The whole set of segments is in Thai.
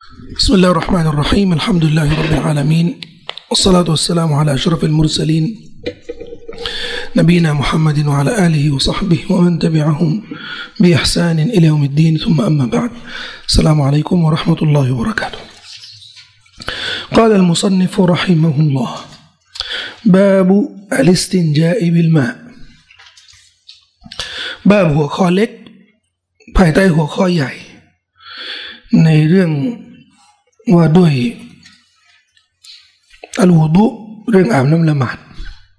بسم الله الرحمن الرحيم الحمد لله رب العالمين والصلاة والسلام على أشرف المرسلين نبينا محمد وعلى آله وصحبه ومن تبعهم بإحسان إلى يوم الدين ثم أما بعد السلام عليكم ورحمة الله وبركاته. قال المصنف رحمه الله باب الاستنجاء بالماء บาบหัวข้อเล็กภายใต้หัวข้อใหญ่ในเรื่องว่าด้วยอัลวุดุเรื่องอาบน้ำละหมาด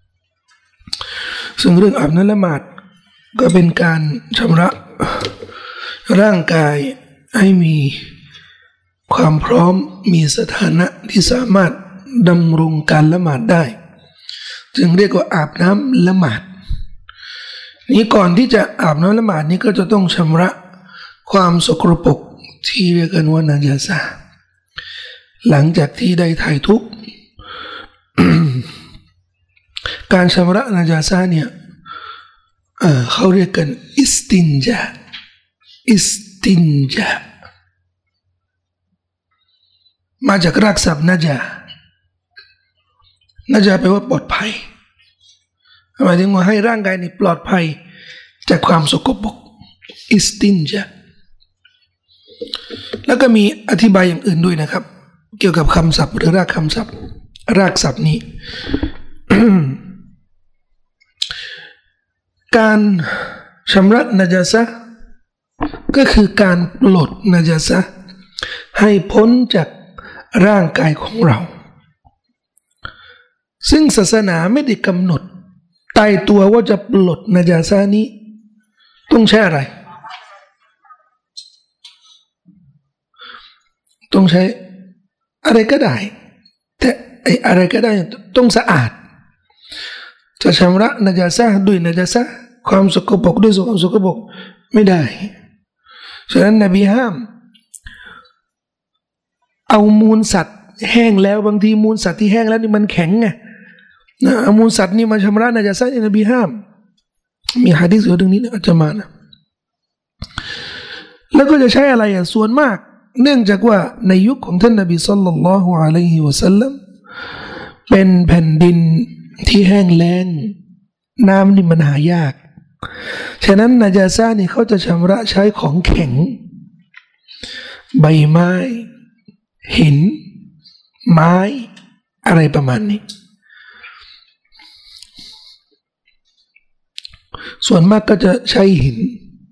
ซึ่งเรื่องอาบน้ำละหมาดก็เป็นการชำระร่างกายให้มีความพร้อมมีสถานะที่สามารถดำรงการละหมาดได้จึงเรียกว่าอาบน้ำละหมาดนี้ก่อนที่จะอาบน้ำละหมาดนี้ก็จะต้องชำระความสกปรกที่เรียกกันว่านาจาซะห์หลังจากที่ได้ถ่ายทุกข์ การชำระนาจาซะห์เนี่ยเขาเรียกกันอิสตินจามาจากรากศัพท์นาจาแปลว่าปลอดภัยหมายถึงว่าให้ร่างกายนี่ปลอดภัยจากความสกปรกอิสตินจาแล้วก็มีอธิบายอย่างอื่นด้วยนะครับเกี่ยวกับคำศัพท์หรือรากศัพท์นี้ การชำระนาจาซะห์ก็คือการปลดนาจาซะห์ให้พ้นจากร่างกายของเราซึ่งศาสนาไม่ได้กำหนดตายตัวว่าจะปลดนาจาซะห์นี้ต้องใช้อะไรต้องใช้อะไรก็ได้แต่อะไรก็ได้ต้องสะอาดจะชำระนาจาซะห์ด้วยนาจาซะห์ความสกปรกด้วยความสกปรกไม่ได้ฉะนั้นนบีห้ามเอามูลสัตว์แห้งแล้วบางทีมูลสัตว์ที่แห้งแล้วนี่มันแข็งไงเอามูลสัตว์นี่มาชำระนาจาซะห์นบีห้ามมีหะดีษเรื่องนี้อาจจะมานะแล้วก็จะใช้อะไรส่วนมากเนื่องจากว่าในยุคของท่านนบีศ็อลลัลลอฮุอะลัยฮิวะซัลลัมเป็นแผ่นดินที่แห้งแล้งน้ำนี่มันหายากฉะนั้นนาจาซะห์นี่เขาจะชำระใช้ของแข็งใบไม้หินไม้อะไรประมาณนี้ส่วนมากก็จะใช้หิน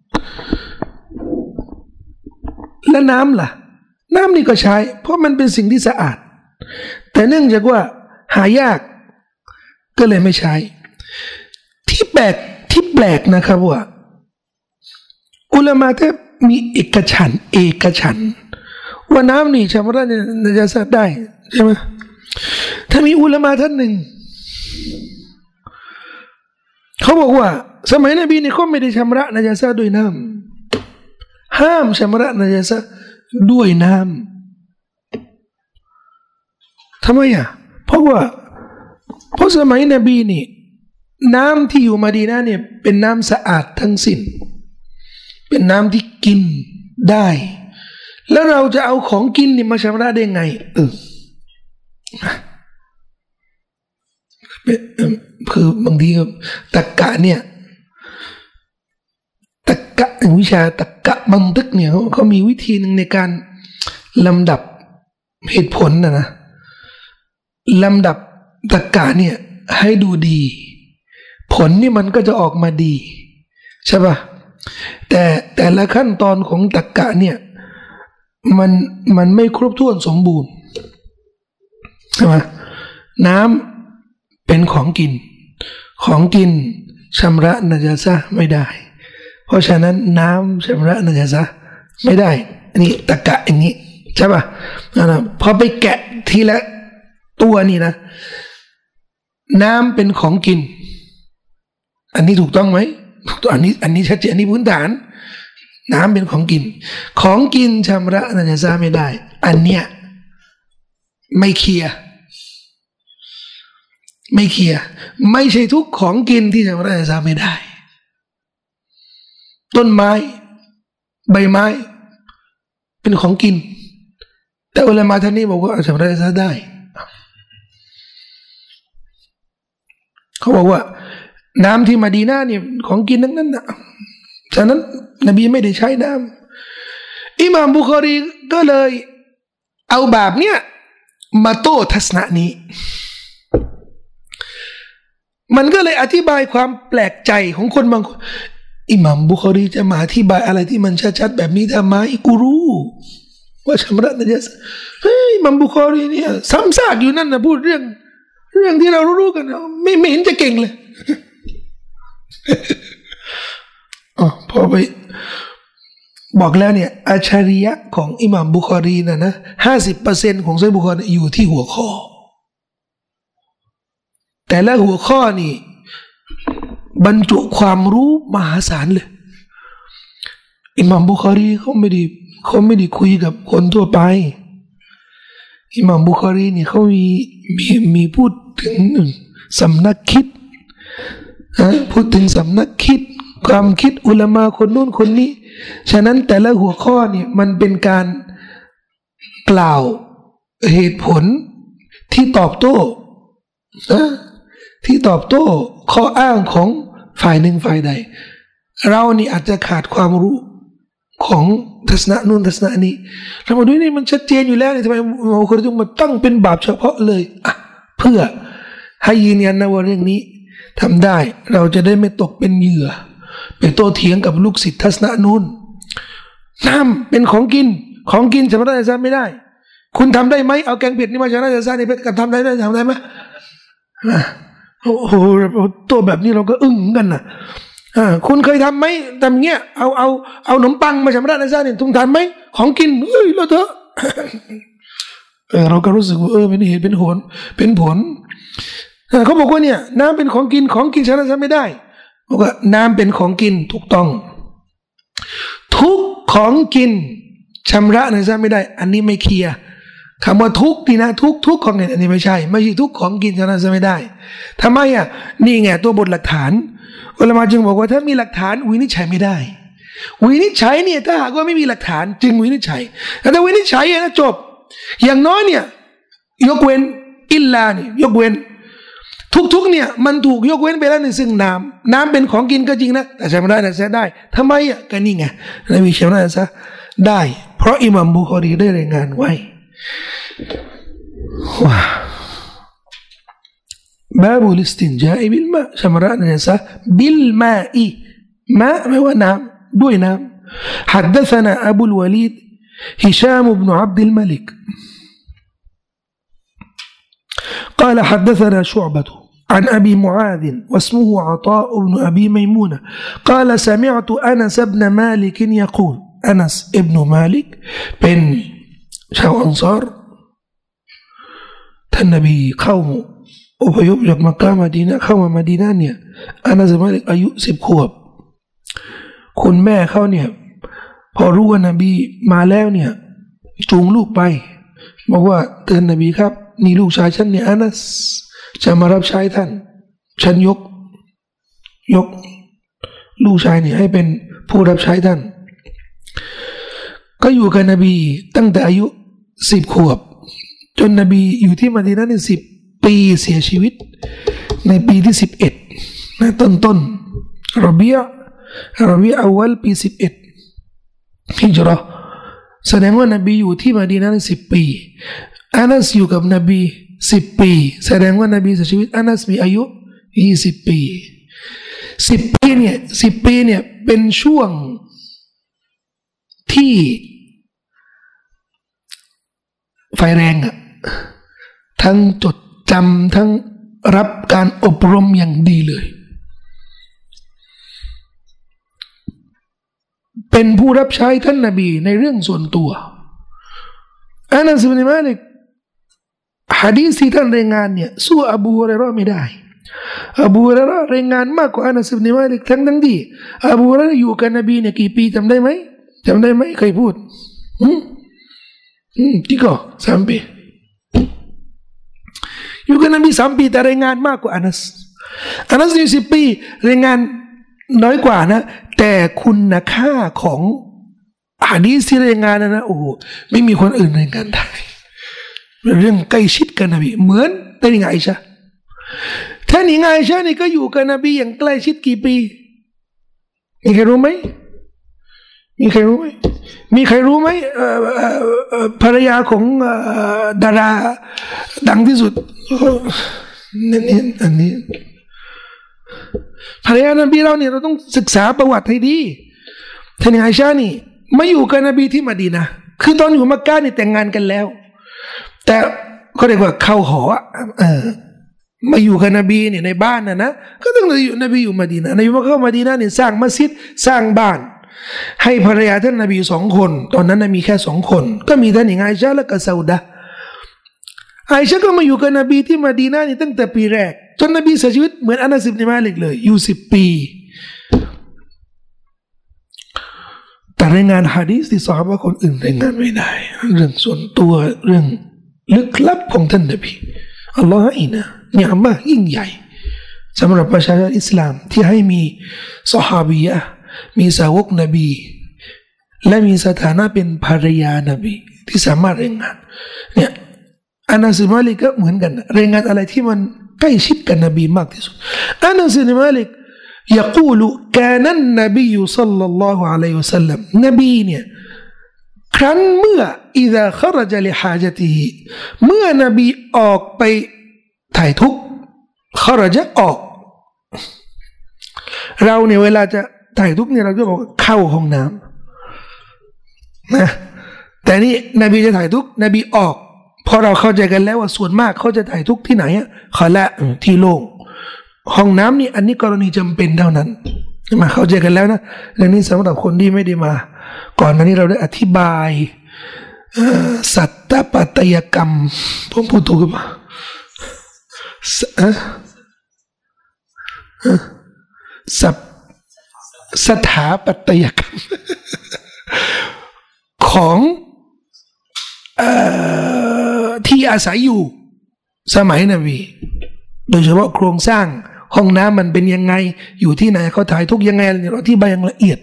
และน้ำล่ะน้ำนี่ก็ใช้เพราะมันเป็นสิ่งที่สะอาดแต่เนื่องจากว่าหายากก็เลยไม่ใช้ที่แปลกนะครับว่าอุลามะแทบมีเอกฉันท์ว่าน้ำนี่ชำระนาจาซะห์ได้ใช่ไหมถ้ามีอุลามะท่านหนึ่งเขาบอกว่าสมัยนบีนี่เขาไม่ได้ชำระนาจาซะห์ด้วยน้ำห้ามชำระนาจาซะห์ด้วยน้ำทำไมเพราะสมัยนบีนี่น้ำที่อยู่มะดีนะห์เนี่ยเป็นน้ำสะอาดทั้งสิ้นเป็นน้ำที่กินได้แล้วเราจะเอาของกินนี่มาชำระได้ไงคือบางทีตรรกะเนี่ยวิชาตรรกะบันทึกเนี่ยเขามีวิธีหนึ่งในการลำดับเหตุผลนะลำดับตรรกะเนี่ยให้ดูดีผลนี่มันก็จะออกมาดีใช่ป่ะแต่ละขั้นตอนของตรรกะเนี่ยมันไม่ครบถ้วนสมบูรณ์ใช่ไหมน้ำเป็นของกินชำระนาจาซะห์ไม่ได้เพราะฉะนั้นน้ำชำระนาจาซะห์ไม่ได้อันนี้ตรรกะอย่างนี้ใช่ป่ะพอไปแกะทีละตัวนี่นะน้ำเป็นของกินอันนี้ถูกต้องไหมอันนี้ชัดเจนอันนี้พื้นฐานน้ำเป็นของกินชำระนาจาซะห์ไม่ได้อันเนี้ยไม่เคลียร์ไม่ใช่ทุกของกินที่ชำระนาจาซะห์ไม่ได้ต้นไม้ใบไม้เป็นของกินแต่อุลามะท่านนี้บอกว่าชำระซะได้เขาบอกว่าน้ำที่มะดีนะห์เนี่ยของกินทั้งนั้นนะฉะนั้นนบีไม่ได้ใช้น้ำอิหม่ามบุคอรีก็เลยเอาแบบเนี้ยมาโต้ทัศนะนี้มันก็เลยอธิบายความแปลกใจของคนบางคนอิหม่ามบุคอรีจะมาอธิบายอะไรที่มันชัดๆแบบนี้ทำไมกูรู้ว่าชำระนะจ๊ะเฮ้ยอิหม่ามบุคอรีเนี่ยซ้ำซากอยู่นั่นนะพูดเรื่องที่เรารู้กันไม่เห็นจะเก่งเลยพอไปบอกแล้วเนี่ยอัจฉริยะของอิหม่ามบุคอรีนะ50%ของซอฮีฮ์บุคอรีอยู่ที่หัวข้อแต่ละหัวข้อนี่บรรจุความรู้มหาศาลเลยอิหม่ามบุคอรีเขาไม่ได้คุยกับคนทั่วไปอิหม่ามบุคอรีนี่เขามีพูดถึงสำนักคิดพูดถึงสำนักคิดความคิดอุลามะคนนู้นคนนี้ฉะนั้นแต่ละหัวข้อเนี่ยมันเป็นการกล่าวเหตุผลที่ตอบโต้ข้ออ้างของฝ่ายหนึ่งฝ่ายใดเรานี่อาจจะขาดความรู้ของทัศนะนู่นทัศนะนี้เรามาดูนี่มันชัดเจนอยู่แล้วนี่ทำไมเราควรต้องมาตั้งเป็นบาปเฉพาะเลยเพื่อให้ยืนยันนะว่าเรื่องนี้ทำได้เราจะได้ไม่ตกเป็นเหยื่อไปโต้เถียงกับลูกศิษย์ทัศนะนู่นน้ำเป็นของกินชำระซะไม่ได้คุณทำได้ไหมเอาแกงเผ็ดนี่มาชำระซะนี่เป็นทำได้ไหมโอ้โหตัวแบบนี้เราก็อึ้งกันนะคุณเคยทำไหมทำเงี้ยเอาขนมปังมาชำระซะนี่คุณทำไหมของกินแล้วเถอะเราก็รู้สึกว่าเป็นเหตุเป็นผลเขาบอกว่าเนี่ยน้ำเป็นของกินชำระซะไม่ได้บอกว่าน้ำเป็นของกินถูกต้องทุกของกินชำระซะไม่ได้อันนี้ไม่เคลียร์คำว่าทุกนี่นะทุกของกินอันนี้ไม่ใช่ทุกของกินชำระซะไม่ได้ทำไมนี่ไงตัวบทหลักฐานอุลามะจึงบอกว่าถ้ามีหลักฐานวินิจฉัยไม่ได้วินิจฉัยเนี่ยถ้าหากว่าไม่มีหลักฐานจึงวินิจฉัยแต่ถ้าวินิจฉัยนะจบอย่างน้อยเนี่ยยกเว้นอิลลาเนี่ยยกเว้นทุกเนี่ยมันถูกยกเว้นไปแล้วในซึ่งน้ำเป็นของกินก็จริงนะแต่ชำระซะได้ทำไมก็นี่ไงนบีชำระซะได้เพราะอิหม่ามบุคอรีได้รายงานไว้ว้าบาบุลิสตินจาอิบิลมาชำระซะบิลมาอีมาไม่ว่าน้ำด้วยน้ำ حدثنا أبو الوليد هشام بن عبد الملك قال حدثنا شعبة عن أبي معاذ واسمه عطاء بن أبي ميمونة قال سمعت أنس بن مالك يقول أنس ابن مالك بن شاو أنصار النبي قوم อพยพจากมักกะห์มะดีนะห์เข้ามามาดีนะห์เนี่ยอานัสบินมาลิกอายุ10 ขวบคุณแม่เขาเนี่ยพอรู้ว่านบีมาแล้วเนี่ยจูงลูกไปบอกว่าเตือนนบีครับนี่ลูกชายฉันเนี่ยอานัสจะมารับใช้ท่านฉันยกลูกชายเนี่ยให้เป็นผู้รับใช้ท่านก็อยู่กับนบีตั้งแต่อายุ10 ขวบจนนบีอยู่ที่มะดีนะห์เนี่ย10 ปีเสียชีวิตในปีที่11นะต้นรอบีอวัลปี11ฮิจเราะห์แสดงว่านบีอยู่ที่มะดีนะห์10 ปีอานัสอยู่กับนบี10 ปีแสดงว่านบีเสียชีวิตอานัสมีอายุ20 ปี10 ปีเนี่ยเป็นช่วงที่ไฟแรงทั้งจดจำทั้งรับการอบรมอย่างดีเลยเป็นผู้รับใช้ท่านนบีในเรื่องส่วนตัวอานัสบินมาลิกหะดีษที่ท่านรายงานเนี่ยสู้อบูฮุรอยเราะห์ไม่ได้อบูฮุรอยเราะห์รายงานมากกว่าอานัสบินมาลิกทั้งที่อบูฮุรอยเราะห์อยู่กับนบีเนี่ยกี่ปีจำได้ไหมใครพูดที่ก็3 ปีอยู่กับนบี3 ปีแต่รายงานมากกว่าอานัสอยู่10 ปีรายงานน้อยกว่านะแต่คุณค่าของหะดีษที่รายงานนะโอ้โหไม่มีคนอื่นรายงานได้เรื่องใกล้ชิดกับนบีเหมือนท่านหญิงไอชาท่านหญิงไอชานี่ก็อยู่กับนบีอย่างใกล้ชิดกี่ปีมีใครรู้ไหมมีใครรู้ไหมมีใครรู้ไหมภรรยาของดาราดังที่สุดนี่อันนี้ภรรยานบีเราเนี่ยเราต้องศึกษาประวัติให้ดีท่านหญิงไอชานี่มาอยู่กับนบีที่มะดีนะห์คือตอนอยู่มักกะนี่แต่งงานกันแล้วแต่เขาเรียกว่าเข้าหอมาอยู่กับนบีเนี่ยในบ้านนะก็ต้องนบีอยู่มะดีนะห์นบีมาเข้ามะดีนะห์เนี่ยสร้างมัสยิดสร้างบ้านให้ภรรยาท่านนบี2 คนตอนนั้นมีแค่2 คนก็มีท่านหญิงไอชาและก็ซาอุดะไอชาก็มาอยู่กับนบีที่มะดีนะห์นี่ตั้งแต่ปีแรกจนนบีเสียชีวิตเหมือนอานัส อิบนุ มาลิกเลยอยู่10 ปีแต่รายงานหะดีษที่ซอฮาบะห์คนอื่นรายงานไม่ได้เรื่องส่วนตัวเรื่องลึกลับของท่านนบีอัลลอฮฺให้นะเนี่ยมากยิ่งใหญ่สำหรับประชาชนอิสลามที่ให้มีซอฮาบียะมีสาวกนบีและมีสถานะเป็นภรรยานบีที่สามารถรายงานเนี่ยอานัส อิบนุ มาลิกก็เหมือนกันรายงานอะไรที่มันใกล้ชิดกับนบีมากที่สุดอานัส อิบนุ มาลิกيقول كان النبي صلى الله عليه وسلم นบีเนี่ยครั้นเมื่อ إذا خرج لحاجته เมื่อนบีออกไปถ่ายทุกข์ خرج ออกเราเนี่ยเวลาจะถ่ายทุกข์เนี่ยเราก็บอกเข้าห้องน้ำนะแต่นี่นบีจะถ่ายทุกข์นบีออกพอเราเข้าใจกันแล้วว่าส่วนมากเขาจะถ่ายทุกข์ที่ไหนอ่ะขอละที่โล่งห้องน้ำนี่อันนี้กรณีจำเป็นเท่านั้นมาเข้าใจกันแล้วนะเรื่องนี้สำหรับคนที่ไม่ได้มาก่อนหน้านี้เราได้อธิบายสัตตปัตยกรรมผมพูดถูกไหมสถาปัตยกรรมของที่อาศัยอยู่สมัยนบีโดยเฉพาะโครงสร้างห้องน้ำมันเป็นยังไงอยู่ที่ไหนเขาถ่ายทุกยังไงเราอธิบายอย่างละเอียด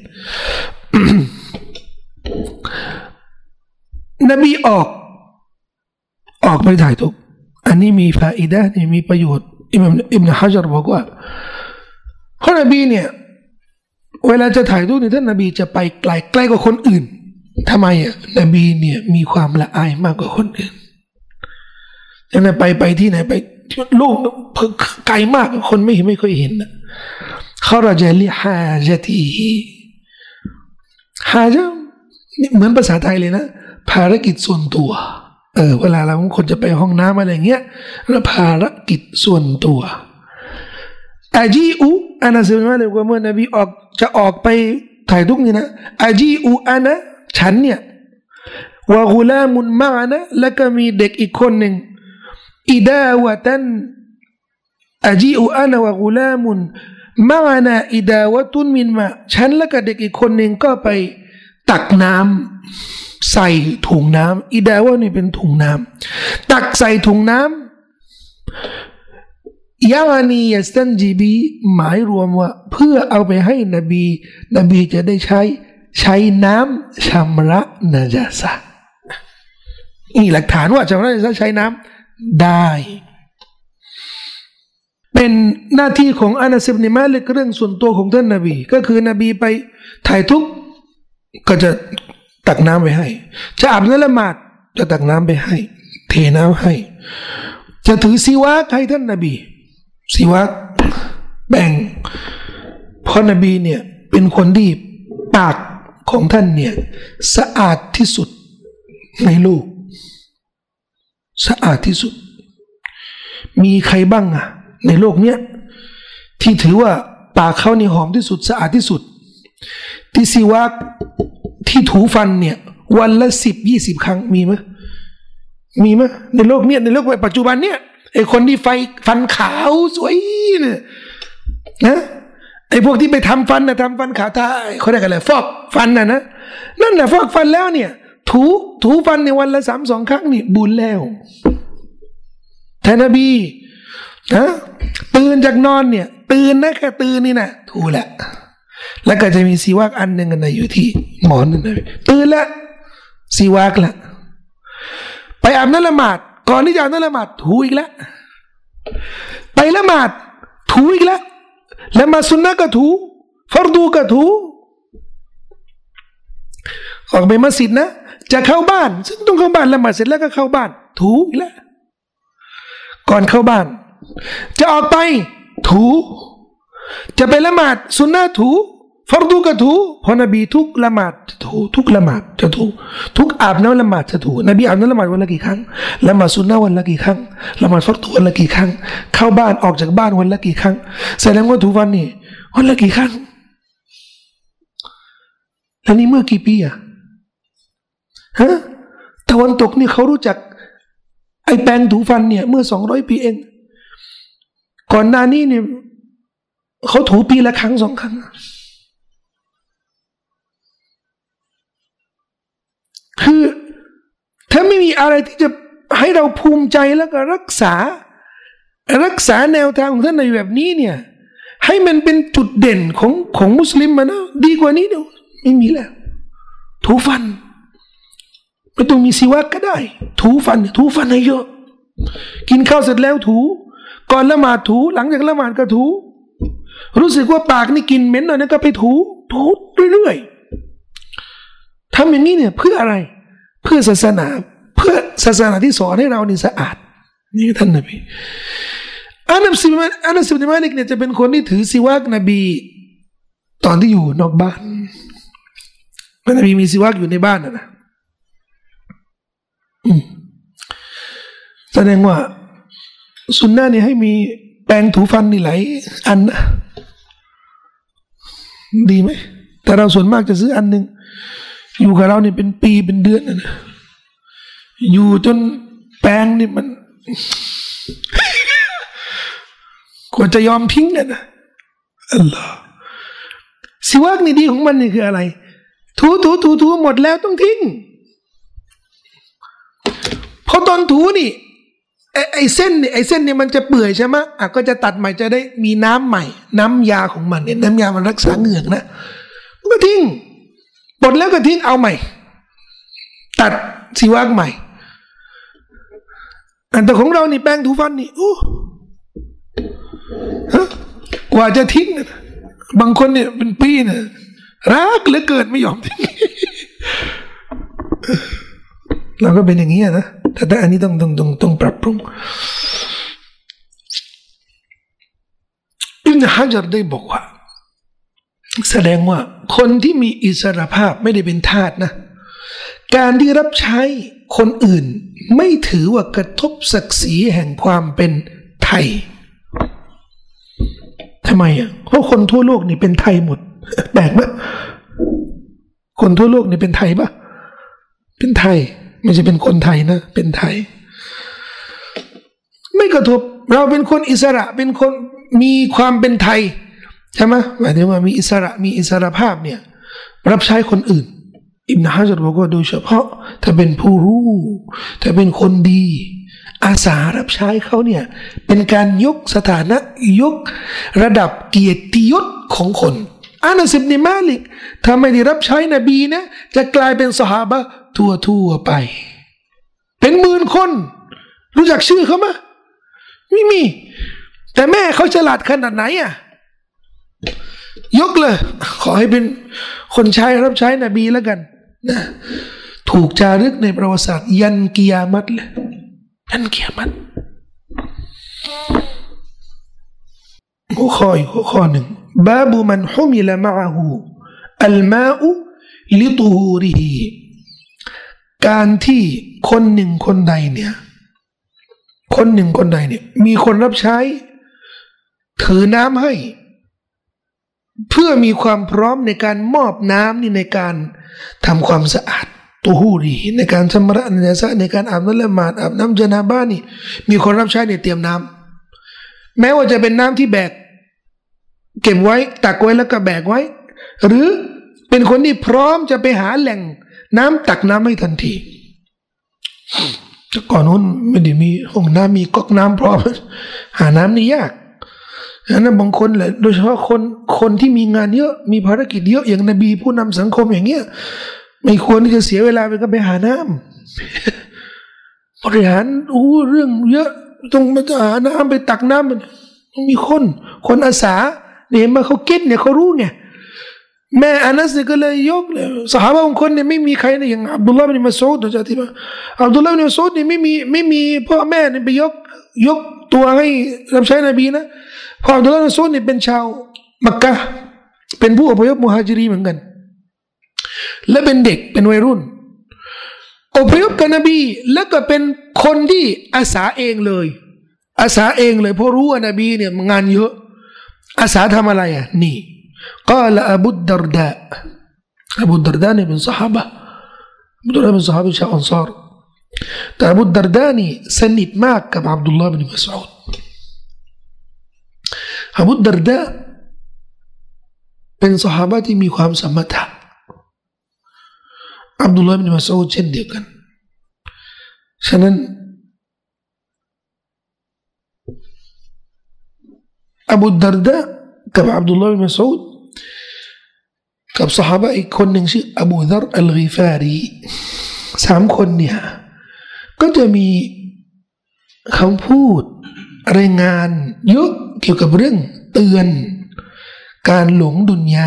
นบีออกไปถ่ายทุกอันนี้มีฟาอิดะห์นี่มีประโยชน์อิบนุฮะญัรบอกว่าเพราะนบีเนี่ยเวลาจะถ่ายทุกเนี่ยท่านนบีจะไปไกลกว่าคนอื่นทำไมนบีเนี่ยมีความละอายมากกว่าคนอื่นแล้วไปที่ไหนไปโลกไกลมากคนไม่ค่อยเห็นนะเขาเราจะเรียกฮาจตีฮาจะเหมือนภาษาไทยเลยนะภารกิจส่วนตัวเวลาเราคนจะไปห้องน้ำอะไรเงี้ยแล้วภารกิจส่วนตัวอาจีอูอานัส อิบนุ มาลิกว่าเมื่อนบีจะออกไปถ่ายทุกนี่นะอาจีอูอานะฉันเนี่ยวะกุลามุนมะอะนะแล้วก็มีเด็กอีกคนหนึ่งอิดาวะตันอาจีอูอานะวะกุลามุนมะอะนะอิดาวะตุนมินมาฉันแล้วก็เด็กอีกคนหนึ่งก็ไปตักน้ำใส่ถุงน้ำอิดาวะนี่เป็นถุงน้ำตักใส่ถุงน้ำยานียัสตันจีบีหมายรวมว่าเพื่อเอาไปให้นบีจะได้ใช้น้ำชำระนาจาสะนี่หลักฐานว่าชำระนาจาสะใช้น้ำได้เป็นหน้าที่ของอานัส อิบนุ มาลิกเรื่องส่วนตัวของท่านนบีก็คือนบีไปถ่ายทุกข์ก็จะตักน้ำไปให้จะอาบน้ำละหมาดจะตักน้ำไปให้เทน้ำให้จะถือซิวากให้ท่านนบีซิวากแบ่งเพราะนบีเนี่ยเป็นคนที่ปากของท่านเนี่ยสะอาดที่สุดในโลกสะอาดที่สุดมีใครบ้างในโลกเนี้ยที่ถือว่าปากเขานี่หอมที่สุดสะอาดที่สุดที่ซิวากที่ถูฟันเนี่ยวันละ10-20 ครั้งมีไหมในโลกเนี้ยในโลกปัจจุบันเนี่ยไอคนที่ฟันขาวสวยเนี่ยนะไอพวกที่ไปทำฟันขาวท่าเขาได้กันเลยฟอกฟันนะนั่นแหละฟอกฟันแล้วเนี่ยถูฟันในวันละ3-2 ครั้งนี่บุญแล้วท่านนบีตื่นจากนอนเนี่ยตื่นนะแค่ตื่นนี่นะถูกแหละแล้วก็จะมีซีวากอันหนึ่งนะอยู่ที่หมอนนั่นนะตื่นแล้วซีวากละไปอาบน้ำละหมาดก่อนที่จะอาบน้ำละหมาดถูอีกแล้วไปละหมาดถูอีกแล้วละหมาดสุนนะก็ถูฟัรดูก็ถูออกไปมัสยิดนะจะเข้าบ้านซึ่งต้องเข้าบ้านละหมาดเสร็จแล้วก็เข้าบ้านถูอีกแล้วก่อนเข้าบ้านจะออกไปถูจะไปละหมาดสุนนะถูฟัรดูก็ถูเพราะนบีทุกละหมาดจะถูทุกละหมาดจะถูทุกอาบน้ำละหมาดจะถูนบีอาบน้ำละหมาดวันละกี่ครั้งละหมาดสุนนะวันละกี่ครั้งละหมาดฟัรดูวันละกี่ครั้งเข้าบ้านออกจากบ้านวันละกี่ครั้งแสดงว่าทุกวันนี่วันละกี่ครั้งแล้วนี่เมื่อกี่ปีอะฮะตะวันตกนี่เขารู้จักไอ้แปรงถูฟันเนี่ยเมื่อ200 ปีเองก่อนหน้านี้เนี่ยเขาถูปีละครั้ง2 ครั้งคือถ้าไม่มีอะไรที่จะให้เราภูมิใจแล้วก็รักษาแนวทางของท่านในแบบนี้เนี่ยให้มันเป็นจุดเด่นของมุสลิมมานะดีกว่านี้เดี๋ยวไม่มีแล้วถูฟันไม่ต้องมีสิวะก็ได้ถูฟันให้เยอะกินข้าวเสร็จแล้วถูก่อนละหมาดถูหลังจากละหมาดก็ถูรู้สึกว่าปากนี่กินเหม็นหน่อยนะก็ไปถูเรื่อยๆทำอย่างนี้เนี่ยเพื่ออะไรเพื่อศาสนาที่สอนให้เรานี่สะอาดนี่ท่านนบีอานัสบินมาลิกเนี่ยจะเป็นคนที่ถือสิวะนบีตอนที่อยู่นอกบ้านนบีมีสิวะอยู่ในบ้านนะแสดงว่าสุนนะเนี่ยให้มีแปรงถูฟันนี่หลายอันนะดีไหมแต่เราส่วนมากจะซื้ออันหนึ่งอยู่กับเราเนี่ยเป็นปีเป็นเดือนนะอยู่จนแปรงนี่มันกว่าจะยอมทิ้งกันนะอัลลอฮ์สิวะนี่ดีของมันนี่คืออะไรถูหมดแล้วต้องทิ้งพอตอนถูนี่ไอ้เส้นเนี่ยมันจะเปื่อยใช่ไหมก็จะตัดใหม่จะได้มีน้ำใหม่น้ำยาของมันเนี่ยน้ำยามันรักษาเหงือกนะก็ทิ้งหมดแล้วก็ทิ้งเอาใหม่ตัดสิวะใหม่แต่ของเรานี่แป้งถูฟันนี่กว่าจะทิ้งบางคนเนี่ยเป็นปีนะรักเหลือเกินไม่ยอมทิ้งเราก็เป็นอย่างนี้นะแต่อันนี้ต้องปรับปรุงอิบนุฮะญัรได้บอกว่าแสดงว่าคนที่มีอิสรภาพไม่ได้เป็นทาสนะการที่รับใช้คนอื่นไม่ถือว่ากระทบศักดิ์ศรีแห่งความเป็นไทยทำไมเพราะคนทั่วโลกนี่เป็นไทยหมดแปลกไหมคนทั่วโลกนี่เป็นไทยปะเป็นไทยไม่ใช่เป็นคนไทยนะเป็นไทยไม่กระทบเราเป็นคนอิสระเป็นคนมีความเป็นไทยใช่ไหมหมายถึงว่ามีอิสระมีอิสรภาพเนี่ยรับใช้คนอื่นอิบนุฮะญัรบอกว่าโดยเฉพาะถ้าเป็นผู้รู้ถ้าเป็นคนดีอาสารับใช้เขาเนี่ยเป็นการยกสถานะยกระดับเกียรติยศของคนอานัส อิบนุมาลิกถ้าไม่ได้รับใช้นบีนะจะกลายเป็นซอฮาบะห์ทั่วไปเป็นหมื่นคนรู้จักชื่อเขาไหมไม่มีแต่แม่เขาฉลาดขนาดไหนยกเลยขอให้เป็นคนใช้รับใช้นบีแล้วกันนะถูกจารึกในประวัติศาสตร์ยันกิยามัตเลยยันกิยามัตหัวข้อหนึ่งบาบุมันฮุมิลมะอะฮูอัลมาอุลิตุฮูริฮิการที่คนหนึ่งคนใดเนี่ยมีคนรับใช้ถือน้ำให้เพื่อมีความพร้อมในการมอบน้ำนี่ในการทำความสะอาดตุฮูรีในการชำระนิจาในการอาบน้ำละหมาดอาบน้ำญะนาบะห์นี่มีคนรับใช้เนี่ยเตรียมน้ำแม้ว่าจะเป็นน้ำที่แบกเก็บไว้ตักไว้แล้วก็แบกไว้หรือเป็นคนที่พร้อมจะไปหาแหล่งน้ำตักน้ำให้ทันทีแต่ก่อนนู้นไม่ได้มีห้องน้ำมีก๊อกน้ำพร้อมหาน้ำนี่ยากอันนั้นบางคนแหละโดยเฉพาะคนที่มีงานเยอะมีภารกิจเยอะอย่างนบีผู้นำสังคมอย่างเงี้ยไม่ควรที่จะเสียเวลาไปก็ไปหาน้ำบริหารเรื่องเยอะต้องมาหาน้ำไปตักน้ำมันมีคนอาสาเนี่ยเห็นไหมเขาคิดเนี่ยเขารู้ไงแม่อานัสเนี่ยก็เลยยกเลยสหายบางคนเนี่ยไม่มีใครนะอย่างอับดุลลาห์บินมัสอูดนะจ๊ะที่ว่าอับดุลลาห์บินมัสอูดเนี่ยไม่มีพ่อแม่เนี่ยไปยกตัวให้รับใช้นบีนะเพราะอับดุลลาห์บินมัสอูดเนี่ยเป็นชาวมักกะฮ์เป็นผู้อพยพมุฮาจิรีเหมือนกันและเป็นเด็กเป็นวัยรุ่นอพยพกับนบีแล้วก็เป็นคนที่อาสาเองเลยเพราะรู้ว่านบีเนี่ยงานเยอะอาสาทำอะไรอ่ะนี่قال أبو الدرداءนี่เป็นซอฮาบะอับดุลลาห์เป็นซอฮาบะชาวอันซาร์แต่อบูดาร์ดานี่สนิทมากกับอับดุลลาห์บินมัสอูดอบูดาร์ดาเป็นซอฮาบะที่มีความสมรรถะอับดุลลาห์บินมัสอูดเช่นเดียวกันฉะนั้นอบูดาร์ดากับอับดุลลาห์บินมัสอูดกับซอฮาบะอีกคนหนึ่งชื่ออบูซัรอัลกิฟารี3 คนเนี่ยก็จะมีคำพูดรายงานเยอะเกี่ยวกับเรื่องเตือนการหลงดุนยา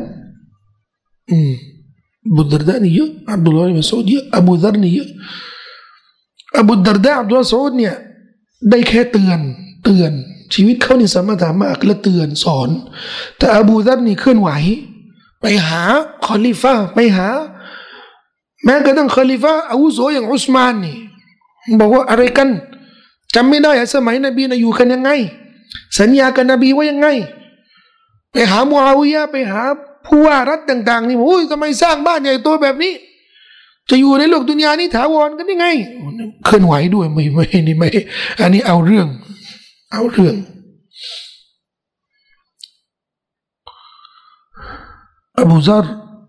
บุดรดานี่เยอะอับดุลลาห์บินมัสอูดเยอะอบูซัรนี่เยอะอบูดาร์ดาอับดุลลาห์มัสอูดเนี่ยได้แค่เตือนชีวิตเขานี่สามารถถามมากและเตือนสอนแต่อบูซัรนี่เคลื่อนไหวไปหาคอลิฟะไปหาแม้กระทั่งคอลิฟะอาวุโสอย่างอุสมานนี่บอกว่าอะไรกันจำไม่ได้สมัยนบีนะอยู่กันยังไงสัญญากับนบีว่ายังไงไปหามุอาวิยะห์ไปหาผู้ว่ารัฐต่างๆนี่โอ้ยทำไมสร้างบ้านใหญ่โตแบบนี้จะอยู่ในโลกดุนยานี้ถาวรกันยังไงเคลื่อนไหวด้วยไม่อันนี้เอาเรื่องอบูซัร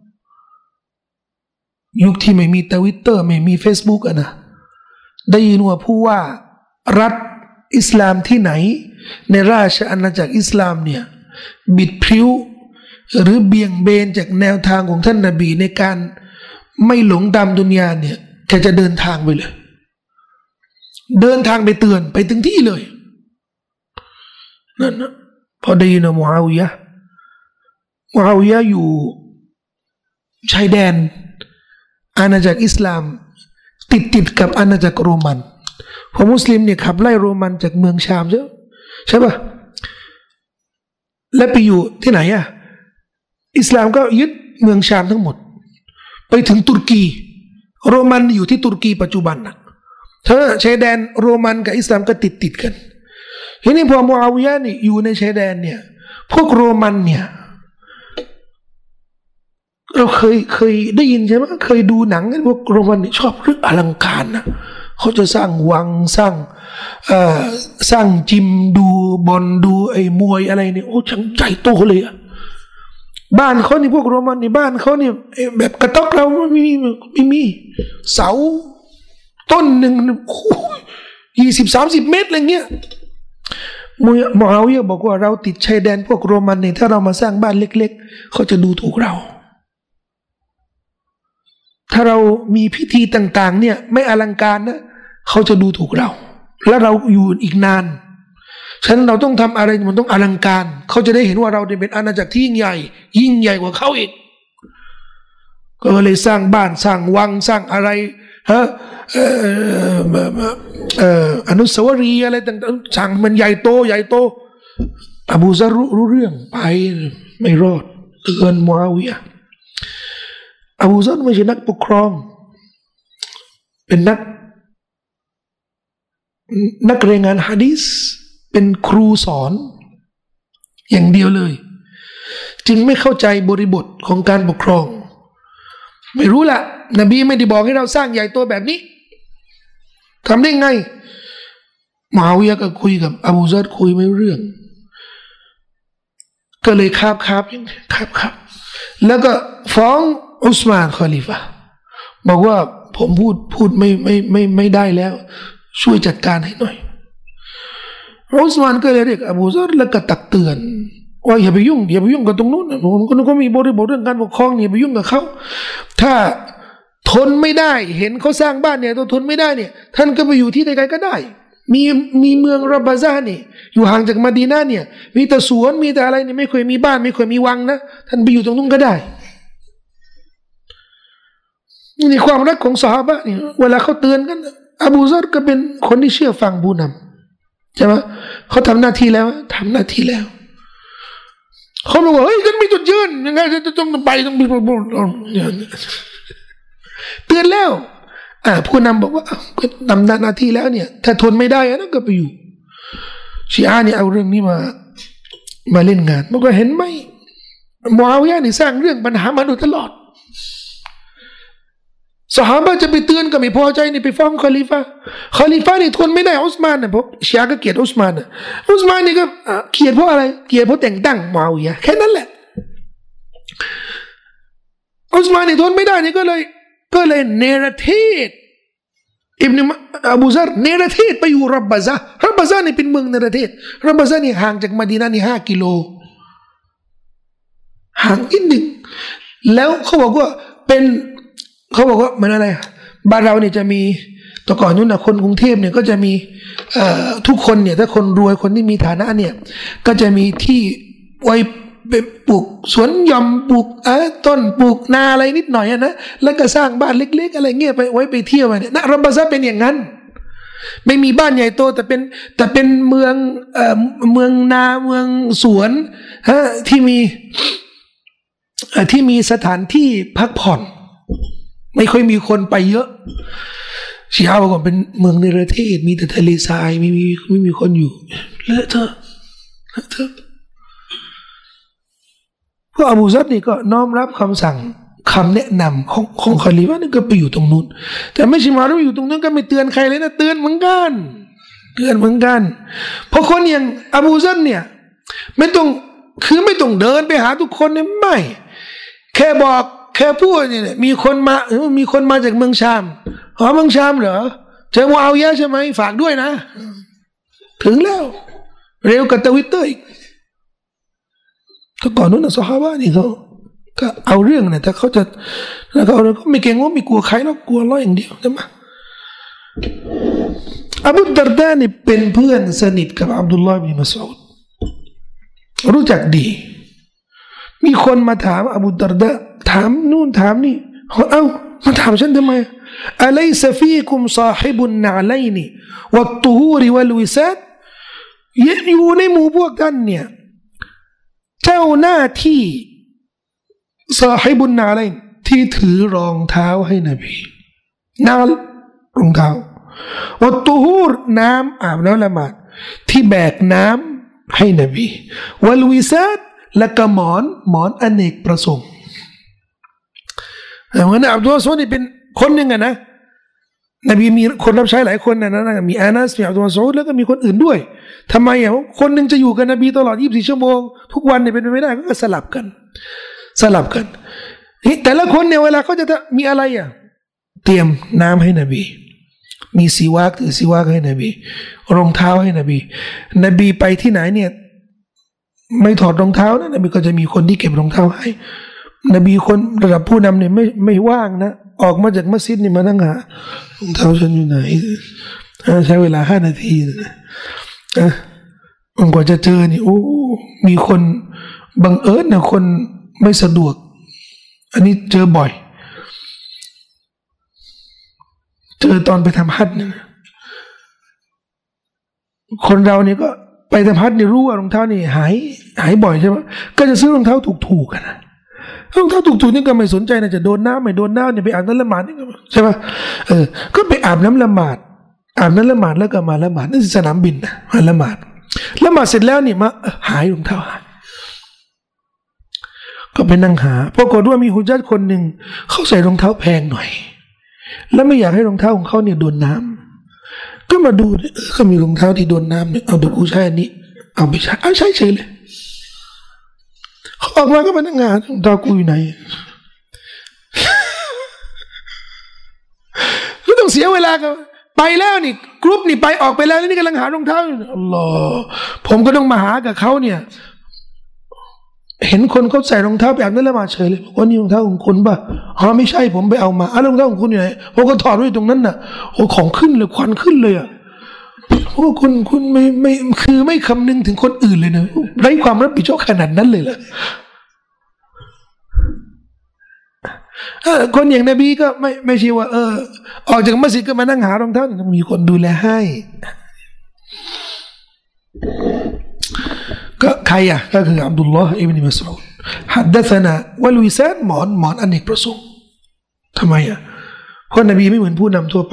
ยุคที่ไม่มีทวิตเตอร์ไม่มี Facebook อ่ะนะได้ยินว่าผู้ว่ารัฐอิสลามที่ไหนในราชอาณาจักรอิสลามเนี่ยบิดพริ้วหรือเบี่ยงเบนจากแนวทางของท่านนบีในการไม่หลงตามดุนยาเนี่ยแกจะเดินทางไปเลยเดินทางไปเตือนไปถึงที่เลยนั่นนะพอได้ยินมุอาวิยะห์อยู่ชายแดนอาณาจักรอิสลามติดกับอาณาจักรโรมันเพราะมุสลิมเนี่ยขับไล่โรมันจากเมืองชามใช่ป่ะและไปอยู่ที่ไหนอ่ะอิสลามก็ยึดเมืองชามทั้งหมดไปถึงตุรกีโรมันอยู่ที่ตุรกีปัจจุบันนะถ้าชายแดนโรมันกับอิสลามก็ติดกันทีนี้พอมุอาวิยะห์นี่อยู่ในชายแดนเนี่ยพวกโรมันเนี่ยเราเคยได้ยินใช่ไหมเคยดูหนังพวกโรมันชอบเรื่องอลังการนะเขาจะสร้างวังสร้างจิมดูบอลดูไอ้มวยอะไรเนี่ยโอ้ช่างใหญ่โตเลยอะบ้านเขานี่พวกโรมันนี่บ้านเขานี่แบบกระต๊อบเราไม่มีเสาต้นหนึ่ง20-30 เมตรอะไรเงี้ยมุอาวิยะห์บอกว่าเราติดชายแดนพวกโรมันเนี่ยถ้าเรามาสร้างบ้านเล็กๆเขาจะดูถูกเราถ้าเรามีพิธีต่างๆเนี่ยไม่อลังการนะเขาจะดูถูกเราแล้วเราอยู่อีกนานฉะนั้นเราต้องทำอะไรมันต้องอลังการเขาจะได้เห็นว่าเราเป็นอาณาจักรที่ยิ่งใหญ่กว่าเขาอีกก็เลยสร้างบ้านสร้างวังสร้างอะไรอนุสาวรีย์อะไรต่างๆสั่งมันใหญ่โตอบูซัรรู้เรื่องไปไม่รอดเตือนมุอาวิยะห์อบูซัรไม่ใช่นักปกครองเป็นนักรายงานหะดีษเป็นครูสอนอย่างเดียวเลยจึงไม่เข้าใจบริบทของการปกครองไม่รู้ละนบีไม่ได้บอกให้เราสร้างใหญ่โตแบบนี้ทำได้ไงมุอาวิยะห์ก็คุยกับอบูซัรคุยไม่รู้เรื่องก็เลยคาบแล้วก็ฟ้องอุสมานคอลิฟะห์บอกว่าผมพูดไม่ได้แล้วช่วยจัดการให้หน่อยอุสมานก็เลยเรียกอบูซัรแล้วก็ตักเตือนว่าอย่าไปยุ่งกับตรงนู้นนะคนก็มีบริบทเรื่องการปกครองอย่าไปยุ่งกับเขาถ้าทนไม่ได้เห็นเขาสร้างบ้านเนี่ยทนไม่ได้เนี่ยท่านก็ไปอยู่ที่ใดๆก็ได้มีเมืองรับบาซาเนี่ยอยู่ห่างจากมะดีนะห์เนี่ยมีแต่สวนมีแต่อะไรเนี่ยไม่เคยมีบ้านไม่เคยมีวังนะท่านไปอยู่ตรงนู้นก็ได้นี่ความรักของซอฮาบะห์เนี่ยเวลาเขาเตือนกันอบูซัรก็เป็นคนที่เชื่อฟังผู้นำใช่ไหมเขาทำหน้าที่แล้วเขาบอกว่าเฮ้ยฉันมีจุดยืนยังไงจะต้องไปต้องเตือนแล้วผู้นำบอกว่าก็ทำหน้าที่แล้วเนี่ยถ้าทนไม่ได้นะก็ไปอยู่ชีอะห์เนี่ยเอาเรื่องนี้มาเล่นงานมันก็เห็นไหมมุอาวิยะห์นี่สร้างเรื่องปัญหามาโดยตลอดซอฮาบะห์จะไปเตือนก็ไม่พอใจนี่ไปฟ้องคอลิฟะนี่ทนไม่ได้อุสมานนะเพราะชีอะห์ก็เกลียดอุสมานนี่ก็เกลียดเพราะอะไรเกลียดเพราะแต่งตั้งมุอาวิยะห์แค่นั้นแหละอุสมานนี่ทนไม่ได้นี่ก็เลยเนรเทศอิบนุอบูซัรเนรเทศไปอยู่รับบาซานี่เป็นเมืองเนรเทศรับบาซานี่ห่างจากมะดีนะห์นี่5 กิโลห่างนิดหนึ่งแล้วเขาบอกว่ามันอะไรบ้านเราเนี่ยจะมีแต่ก่อนนู้นนะคนกรุงเทพเนี่ยก็จะมีทุกคนเนี่ยถ้าคนรวยคนที่มีฐานะเนี่ยก็จะมีที่ไว้ปลูกสวนหย่อมปลูกต้นปลูกนาอะไรนิดหน่อยนะแล้วก็สร้างบ้านเล็กๆอะไรเงี้ยไปไว้ไปเที่ยวเนี่ยนะรับบาซาเป็นอย่างนั้นไม่มีบ้านใหญ่โตแต่เป็นเมืองนาเมืองสวนที่มีสถานที่พักผ่อนไม่ค่อยมีคนไปเยอะชีอะห์บอกว่าเป็นเมืองในประเทศมีแต่ทะเลทรายไม่มีคนอยู่แล้วเธอก็อบูซัรนี่ก็น้อมรับคำสั่งคำแนะนำของคอลิฟะห์นี่ก็ไปอยู่ตรงนู้นแต่ไม่ใช่มาแล้วอยู่ตรงนั้นก็ไม่เตือนใครเลยนะเตือนเหมือนกันเพราะคนอย่างอบูซัรเนี่ยไม่ต้องเดินไปหาทุกคนเนี่ยไม่แค่พูดเนี่ยมีคนมาจากเมืองชามเมืองชามเหรอเจอมุอาวิยะห์ใช่ไหมฝากด้วยนะถึงแล้วเร็วกับทวิตเตอร์อีกก็ก่อนนู้นนะซอฮาบะห์นี่เขาก็เอาเรื่องเนี่ยถ้าเขาจะแล้วก็ไม่เก่งว่าไม่กลัวใครหรอกกลัวอัลเลาะห์อย่างเดียวใช่ไหมอบูดาร์ดานี่เป็นเพื่อนสนิทกับอับดุลลอฮ์บินมัสอูดรู้จักดีมีคนมาถามอบูดาร์ดาถามนู่นถามนี่มาถามฉันทำไมอะลัยซะฟีกุมซาฮิบุนนะอะลัยนีวัตตุฮูรวัลวิซาดอยู่ในหมู่พวกท่านเนี่ยเจ้าหน้าที่ซาฮิบุนนะอะลัยที่ถือรองเท้าให้นบีนารองเท้าวัตตุฮูรน้ำอาบน้ำละหมาดที่แบกน้ำให้นบีวัลวิซาดและก็หมอนอเนกประสงค์เหมือนอับดุลลอฮ์ซุนนี่เป็นคนหนึ่งนะนบีมีคนรับใช้หลายคนนะมีอานัสมีอับดุลลอฮ์ซุนแล้วก็มีคนอื่นด้วยทำไมคนหนึ่งจะอยู่กับนบีตลอด24 ชั่วโมงทุกวันเนี่ยเป็นไปไม่ได้ก็สลับกันแต่ละคนเนี่ยเวลาเขาจะมีอะไรเตรียมน้ำให้นบีมีสีวากถือสีวากให้นบีรองเท้าให้นบีไปที่ไหนเนี่ยไม่ถอดรองเท้านะนบีก็จะมีคนที่เก็บรองเท้าให้นบีคนระดับผู้นำเนี่ยไม่ว่างนะออกมาจากมัสยิดนี่มานั่งหารองเท้าฉันอยู่ไหนใช้เวลา5 นาทีมันกว่าจะเจอนี่โอ้มีคนบังเอิญนะคนไม่สะดวกอันนี้เจอบ่อยเจอตอนไปทำฮัจญ์เนี่ยคนเราเนี่ยก็ไปทำฮัจญ์นี่รู้ว่ารองเท้านี่หายบ่อยใช่ไหมก็จะซื้อรองเท้าถูกๆกันนะรองเท้าถูกๆนี่ก็ไม่สนใจนะจะโดนน้ำไม่โดนน้ำเนี่ยไปอาบน้ำละหมาดนี่ก็ใช่ไหมก็ไปอาบน้ำละหมาดแล้วก็มาละหมาดนั่นสนามบินนะมาละหมาดเสร็จแล้วนี่มาหายรองเท้าหายก็ไปนั่งหาปรากฏว่ามีฮุญญาตคนหนึ่งเขาใส่รองเท้าแพงหน่อยแล้วไม่อยากให้รองเท้าของเขาเนี่ยโดนน้ำก็มาดูก็มีรองเท้าที่โดนน้ำเนี่ยเอาดูกูใช้อันนี้เอาไปใช้เฉยเลยเขาออกมาก็มานั่งงานรองเท้ากูอยู่ไหนก็ต้องเสียเวลากันไปแล้วนี่กรุ๊ปนี่ไปออกไปแล้วนี่กำลังหารองเท้าอัลลอฮ์ผมก็ต้องมาหากับเขาเนี่ยเห็นคนเขาใส่รองเท้าไปอาบน้ำละหมาดเฉยเลยว่านี่รองเท้าของคุณป่ะอ๋อไม่ใช่ผมไปเอามารองเท้าของคุณอยู่ไหนผมก็ถอดไว้ตรงนั้นน่ะโอ้ของขึ้นเลยควันขึ้นเลยอ่ะโอ้คุณไม่คือไม่คำนึงถึงคนอื่นเลยนะไร้ความรับผิดชอบขนาดนั้นเลยล่ะคนอย่างนบีก็ไม่ใช่ว่าออกจากมัสยิดก็มานั่งหารองเท้าต้องมีคนดูแลให้ก็ใครอ่ะก็คืออับดุลลอฮ์อิบนุมัสอูดฮัดดะษนะวัลวิซาดหมอนอเนกประสงค์ทำไมอ่ะเพราะนบีไม่เหมือนผู้นำทั่วไป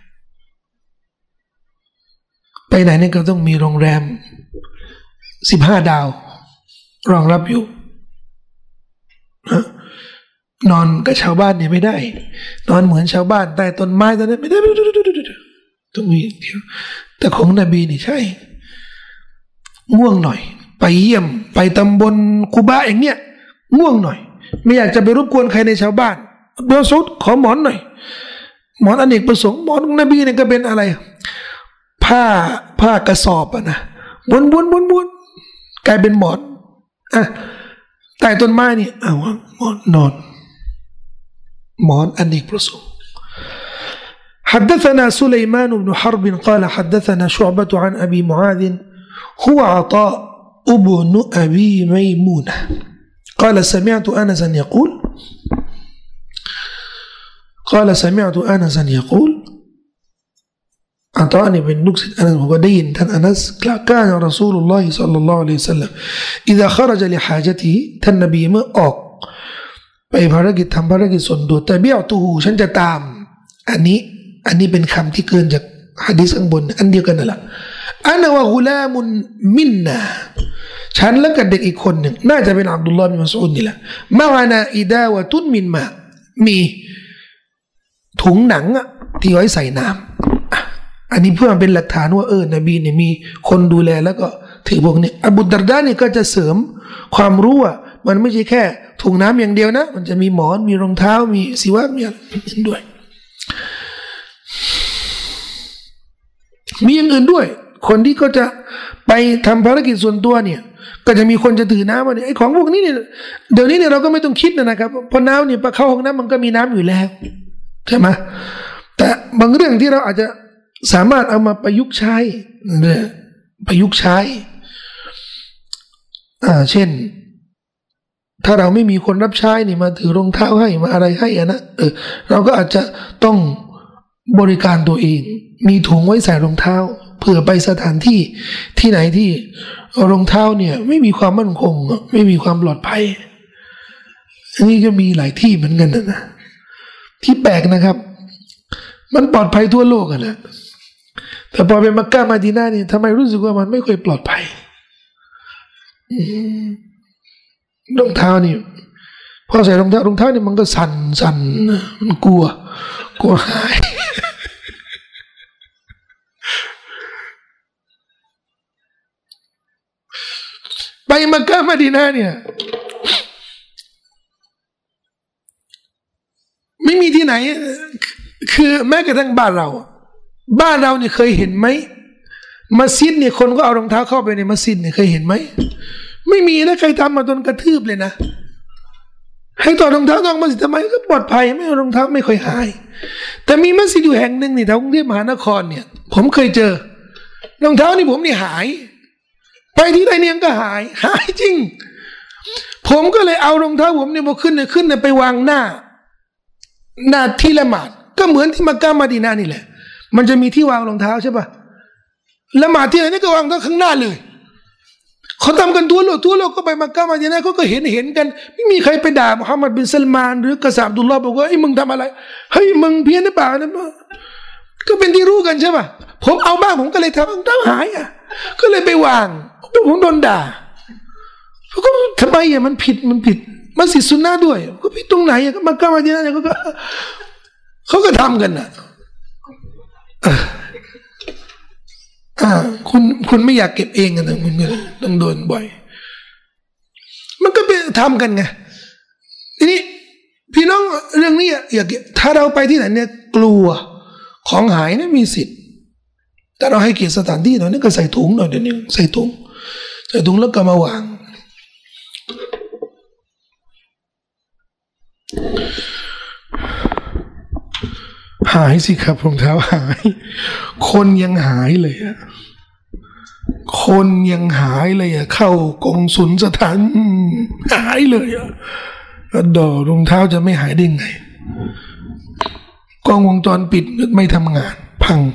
ไปไหนเนี่ยก็ต้องมีโรงแรม15 ดาวรองรับอยู่นอนกับชาวบ้านเนี่ยไม่ได้นอนเหมือนชาวบ้านใต้ต้นไม้ตอนนั้นไม่ได้ต้องมีเดียวแต่ของนบีนี่ใช่ง่วงหน่อยไปเยี่ยมไปตำบลกุบะอย่างเนี้ยง่วงหน่อยไม่อยากจะไปรบกวนใครในชาวบ้านเบอร์ซุดขอหมอนหน่อยหมอนอเนกประสงค์หมอนของนบีเนี่ยก็เป็นอะไรผ้ากระสอบอะนะบนกลายเป็นหมอนใต้ต้นไม้นี่หมอนนอนหมอนอเนกประสงค์ حدثنا سليمان بن حرب قال حدثنا شعبة عن أبي معاذ هو عطاء ابن أبي ميمونة قال سمعت أنسا يقول عطاء بن نكس أنس ودين تن أنس كان رسول الله صلى الله عليه وسلم إذا خرج لحاجته تنبي ما أوق ไปภารกิจทำภารกิจส่วนตัวแต่เบี้ยวตูฉันจะตามอันนี้เป็นคำที่เกินจากหะดีษข้างบนอันเดียวกันนั่นแหละอันว่ากุลามุนมินนาฉันและกับเด็กอีกคนหนึ่งน่าจะเป็นอับดุลลอฮ์บินมัสอูดนี่แหละมาฮานาอิดาวะตุนมินมามีถุงหนังที่ไว้ใส่น้ำอันนี้เพื่อเป็นหลักฐานว่านบีเนี่ยมีคนดูแลแล้วก็ถือพวกนี้อบูดาร์ดานี่ก็จะเสริมความรู้ว่ามันไม่ใช่แค่ถุงน้ำอย่างเดียวนะมันจะมีหมอนมีรองเท้ามีสิวะมีอะไรด้วยมีอย่างอื่นด้วยคนที่ก็จะไปทำภารกิจส่วนตัวเนี่ยก็จะมีคนจะถือน้ำมาเนี่ยไอ้ของพวกนี้เนี่ยเดี๋ยวนี้เนี่ยเราก็ไม่ต้องคิดนะครับเพราะน้ำเนี่ยไปเข้าห้องน้ำมันก็มีน้ำอยู่แล้วใช่ไหมแต่บางเรื่องที่เราอาจจะสามารถเอามาประยุกต์ใช้เนี่ยประยุกต์ใช้เช่นถ้าเราไม่มีคนรับใช้นี่มาถือรองเท้าให้มาอะไรให้นะเราก็อาจจะต้องบริการตัวเองมีถุงไว้ใส่รองเท้าเผื่อไปสถานที่ไหนที่รองเท้าเนี่ยไม่มีความมั่นคงไม่มีความปลอดภัยอันนี้ก็มีหลายที่เหมือนกันนะที่แปลกนะครับมันปลอดภัยทั่วโลกอะนะแต่พอเป็นมักกะมาดีนาเนี่ยทำไมรู้สึกว่ามันไม่ค่อยปลอดภัยรองเท้านี่พอใส่รองเท้านี่มันก็สั่นมันกลัวหายไปมักกะมาดีนาเนี่ยไม่มีที่ไหนคือแม้กระทั่งบ้านเราเนี่ยเคยเห็นไหมมัสยิดเนี่ยคนก็เอารองเท้าเข้าไปในมัสยิดเนี่ยเคยเห็นไหมไม่มีนะใครทำมาจนกระทืบเลยนะให้ต่อรองเท้านอกมัสยิดทำไมก็ปลอดภัยไม่เอารองเท้าไม่ค่อยหายแต่มีมัสยิดอยู่แห่งหนึ่งนี่แถวกรุงเทพมหานครเนี่ยผมเคยเจอรองเท้านี่ผมนี่หายไปที่ใดเนี่ยก็หายจริงผมก็เลยเอารองเท้าผมเนี่ยพอขึ้นไปวางหน้าที่ละหมาดก็เหมือนที่มักกะมาดีนานี่แหละมันจะมีที่วางรองเท้าใช่ป่ะละหมาดที่ไหนนี่ก็วางรองเท้าข้างหน้าเลยเขาทำกันทั่วโลกก็ไปมักกะมาดีนาเขาก็เห็นกันไม่มีใครไปด่ามุฮัมมัดบินซัลมานหรือกษัตริย์อับดุลลอฮ์บอกว่าไอ้มึงทำอะไรเฮ้ยมึงเพี้ยนหรือเปล่านะก็เป็นที่รู้กันใช่ป่ะผมเอาบ้างผมก็เลยทำรองเท้าหายก็เลยไปวางผมโดนด่าเขาก็ทำไมมันผิดมัสยิดซุนนะห์ด้วยก็ผิดตรงไหนมักกะมาดีนาเนี่ยเขาก็ทำกันนะคุณไม่อยากเก็บเองกันคุณต้องโดนบ่อยมันก็ไปทำกันไงทีนี้พี่น้องเรื่องนี้ถ้าเราไปที่ไหนเนี่ยกลัวของหายเนี่ยมีสิทธิ์แต่เราให้เกียรติสถานที่หน่อยนี่ก็ใส่ถุงหน่อยเดี๋ยวนี้ใส่ถุงแล้วก็มาวางหายสิครับรองเท้าหายคนยังหายเลยอะคนยังหายเลยอะเข้ากงสุลสถานหายเลยอะดอรองเท้าจะไม่หายได้ไงกล้องวงจรปิดไม่ทำงานพัง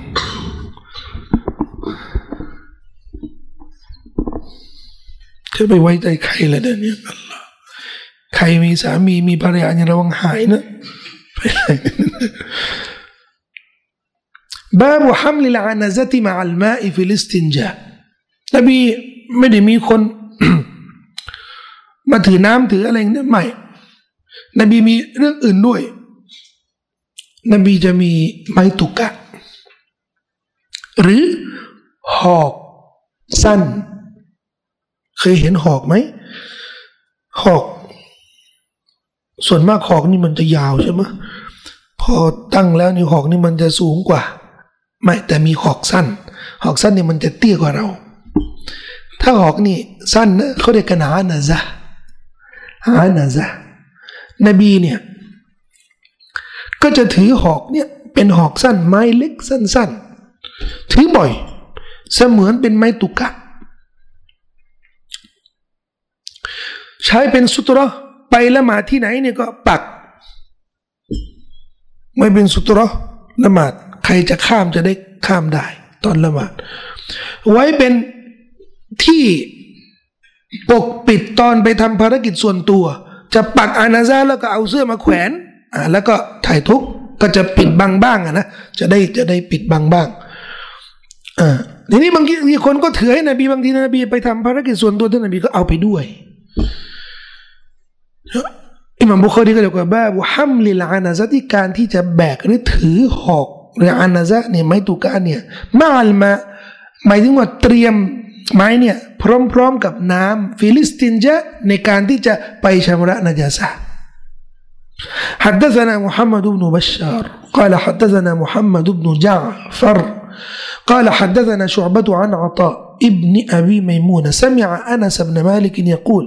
จะไปไว้ใจใครละเนี่ยอัลลอฮ์ใครมีสามีมีภรรยาอย่าระวังหายนะไปเลยบาบุฮัมลิลอานะซะติมะอัลมาอิฟิลิสตินจานบีไม่ได้มีคน มาถือน้ำถืออะไรเนี่ยไม่นบีมีเรื่องอื่นด้วยนบีจะมีไม้ตุกะหรือหอกสั้นเคยเห็นหอกไหมหอกส่วนมากหอกนี่มันจะยาวใช่ไหมพอตั้งแล้วนี่หอกนี่มันจะสูงกว่าไม่แต่มีหอกสั้นเนี่ยมันจะเตี้ยกว่าเราถ้าหอกนี่สั้นนะเขาเรียกกันอานะซะนบีเนี่ยก็จะถือหอกเนี่ยเป็นหอกสั้นไม้เล็กสั้นๆถือบ่อยเสมือนเป็นไม้ตุกะใช้เป็นสุตรไปละหมาดที่ไหนเนี่ยก็ปักไม่เป็นสุตรละหมาดใครจะข้ามจะได้ข้ามได้ตอนละหมาดไว้เป็นที่ปกปิดตอนไปทำภารกิจส่วนตัวจะปักอานาซาแล้วก็เอาเสื้อมาแขวนแล้วก็ถ่ายทุกก็จะปิดบังบ้างนะจะได้ปิดบังบ้างทีนี้บางทีคนก็ถือให้นบีบางทีนบีไปทำภารกิจส่วนตัวท่านนบีก็เอาไปด้วยอิหม่ามบุคอรีก็เลยกล่าวว่าฮัมลิลอานะซะที่การที่จะแบกหรือถือหอกหรืออานะซะเนี่ยไม้ตุกะเนี่ยมาอัลมาหมายถึงว่าเตรียมไม้เนี่ยพร้อมๆกับน้ำฟิลิสตินจะในการที่จะไปชำระนะญาซะห์حدثنا محمد بن بشار قال حدثنا محمد بن جعفر قال حدثنا شعبة عن عطاء ابن أبي ميمونة سمع أنس بن مالك يقول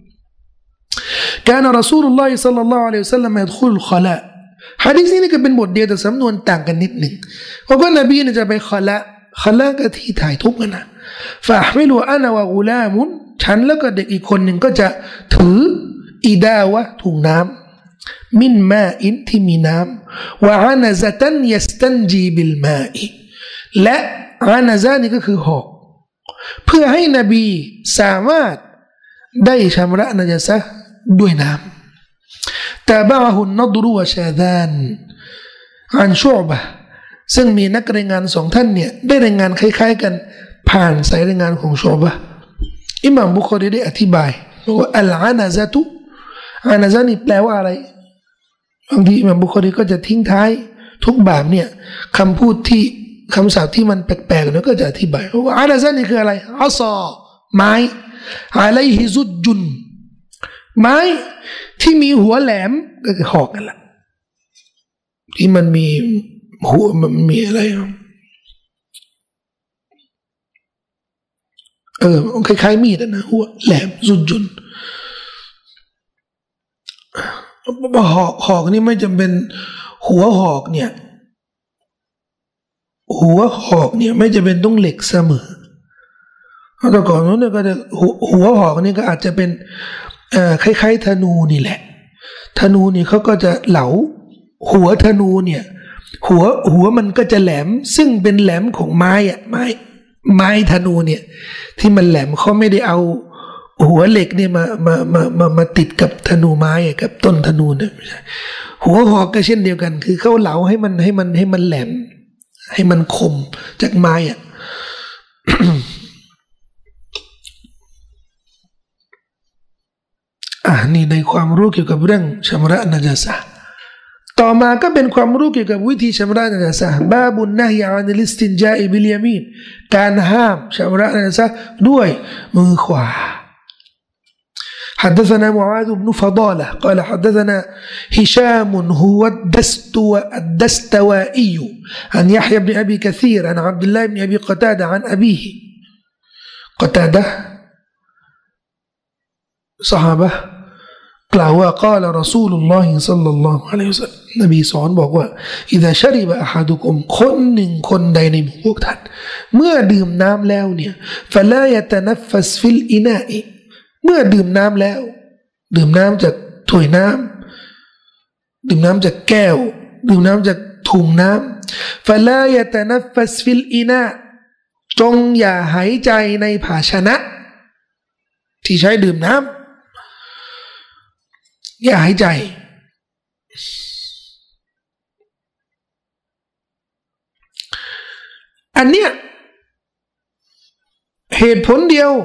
كان رسول الله صلى الله عليه وسلم يدخل الخلاء حديثนี้ก็เป็นบทเดียวแต่สำนวนต่างกันนิดหนึ่งเพราะว่านบีจะไปขละก็ที่ถ่ายทุกข์นะفأحمله أنا وغلام ฉันแล้วก็เด็กอีกคนหนึ่งก็จะถืออิดาวะถุงน้ำมินมาอินที่มีน้ำวะอานะซะตันยัสตันจีบิลมาอิและอานะซะนี่ก็คือหอกเพื่อให้นบีสามารถได้ชำระนะญาซะห์ด้วยน้ำแต่บะฮุนนัดรุวะชาดานอันชุอ์บะห์ซึ่งมีนักรายงานสองท่านเนี่ยได้รายงานคล้ายๆกันผ่านสายรายงานของชุอ์บะห์อิหม่ามบุคอรีได้อธิบายว่าอัลอานะซะตุอานะซะนี่แปลว่าอะไรบางทีอิหม่ามบุคอรีก็จะทิ้งท้ายทุกบาปเนี่ยคำพูดที่คำศัพท์ที่มันแปลกๆแล้วก็จะอธิบายว่าอานะซะนี่คืออะไรอัศอไม้อะลัยฮิซุจุนไม้ที่มีหัวแหลมก็คือหอกนั่นแหละที่มันมีหัวมันมีอะไรคล้ายๆมีดนะหัวแหลมซุจุนหอกนี่ไม่จำเป็นหัวหอกเนี่ยไม่จำเป็นต้องเหล็กเสมอแต่ก่อนนู้นเนี่ยก็จะหัวหอกนี่ก็อาจจะเป็นคล้ายๆธนูนี่แหละธนูนี่เขาก็จะเหลาหัวธนูเนี่ยหัวมันก็จะแหลมซึ่งเป็นแหลมของไม้ธนูเนี่ยที่มันแหลมเขาไม่ได้เอาหัวเหล็กเนี่ยมาติดกับธนูไม้กับต้นธนูเนี่ยหัวหอกก็เช่นเดียวกันคือเขาเหลาให้มันแหลมให้มันคมจากไม้นี่ในความรู้เกี่ยวกับเรื่องชำระนะญาซะห์ต่อมาก็เป็นความรู้เกี่ยวกับวิธีชำระนะญาซะห์บาบุนนะฮีอานิลิสตินจาอิบิลยามีนการห้ามชำระนะญาซะห์ด้วยมือขวา حدثنا معاذ بن فضالة قال حدثنا هشام هو الدستوائي عن يحيى بن أبي كثير عن عبد الله بن أبي قتادة عن أبيه قتادة صحابةกล่าวว่า قال رسول الله صلى الله عليه وسلم นบีสอนบอกว่า إذا شرب أحدكم คนหนึ่งคนใดในหมู่พวกท่านเมื่อดื่มน้ำแล้วเนี่ย فلا يتنفس في الإناء เมื่อดื่มน้ำแล้วดื่มน้ำจากถ้วยน้ำดื่มน้ำจากแก้วดื่มน้ำจากถุงน้ำ فلا يتنفس في الإناء จงอย่าหายใจในภาชนะที่ใช้ดื่มน้ำอย่าหายใจอันเนี้ยเหตุผลเดียว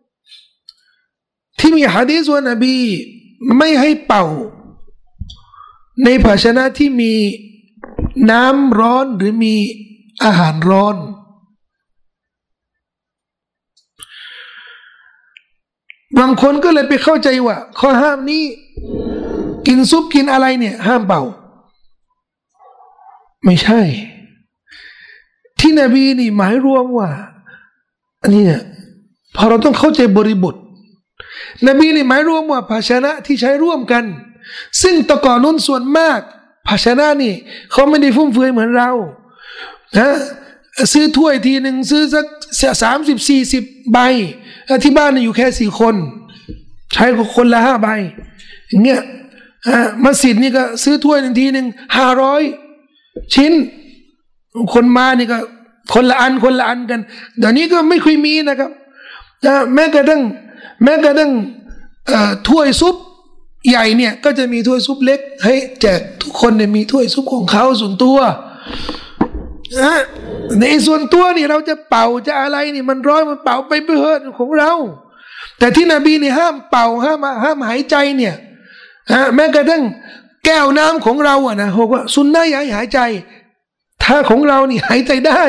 ที่มีหะดีษว่านบีไม่ให้เป่าในภาชนะที่มีน้ำร้อนหรือมีอาหารร้อนบางคนก็เลยไปเข้าใจว่าข้อห้ามนี้กินซุปกินอะไรเนี่ยห้ามเป่าไม่ใช่ที่นบีนี่หมายรวมว่าอันนี้เนี่ยพอเราต้องเข้าใจบริบทนบีนี่หมายรวมว่าภาชนะที่ใช้ร่วมกันซึ่งตะก่อนนู้นส่วนมากภาชนะนี่เขาไม่ได้ฟุ่มเฟือยเหมือนเรานะซื้อถ้วยทีหนึ่งซื้อสัก30-40 ใบที่บ้านอยู่แค่4 คนใช้คนละ5 ใบอย่างเงี้ยมัสยิดนี่ก็ซื้อถ้วยหนึ่งทีหนึ่ง500 ชิ้นคนมานี่ก็คนละอันกันเดี๋ยวนี้ก็ไม่ค่อยมีนะครับแม้กระทั่งถ้วยซุปใหญ่เนี่ยก็จะมีถ้วยซุปเล็กให้แจกทุกคนเนี่ยมีถ้วยซุปของเขาส่วนตัวในส่วนตัวนี่เราจะเป่าจะอะไรนี่มันร้อนมันเป่าไปเพื่อของเราแต่ที่นบีนี่ห้ามเป่าห้ามหายใจเนี่ยแม้กระทั่งแก้วน้ำของเราอะนะบอกว่าซุนนะห์อย่าหายใจถ้าของเรานี่หายใจได้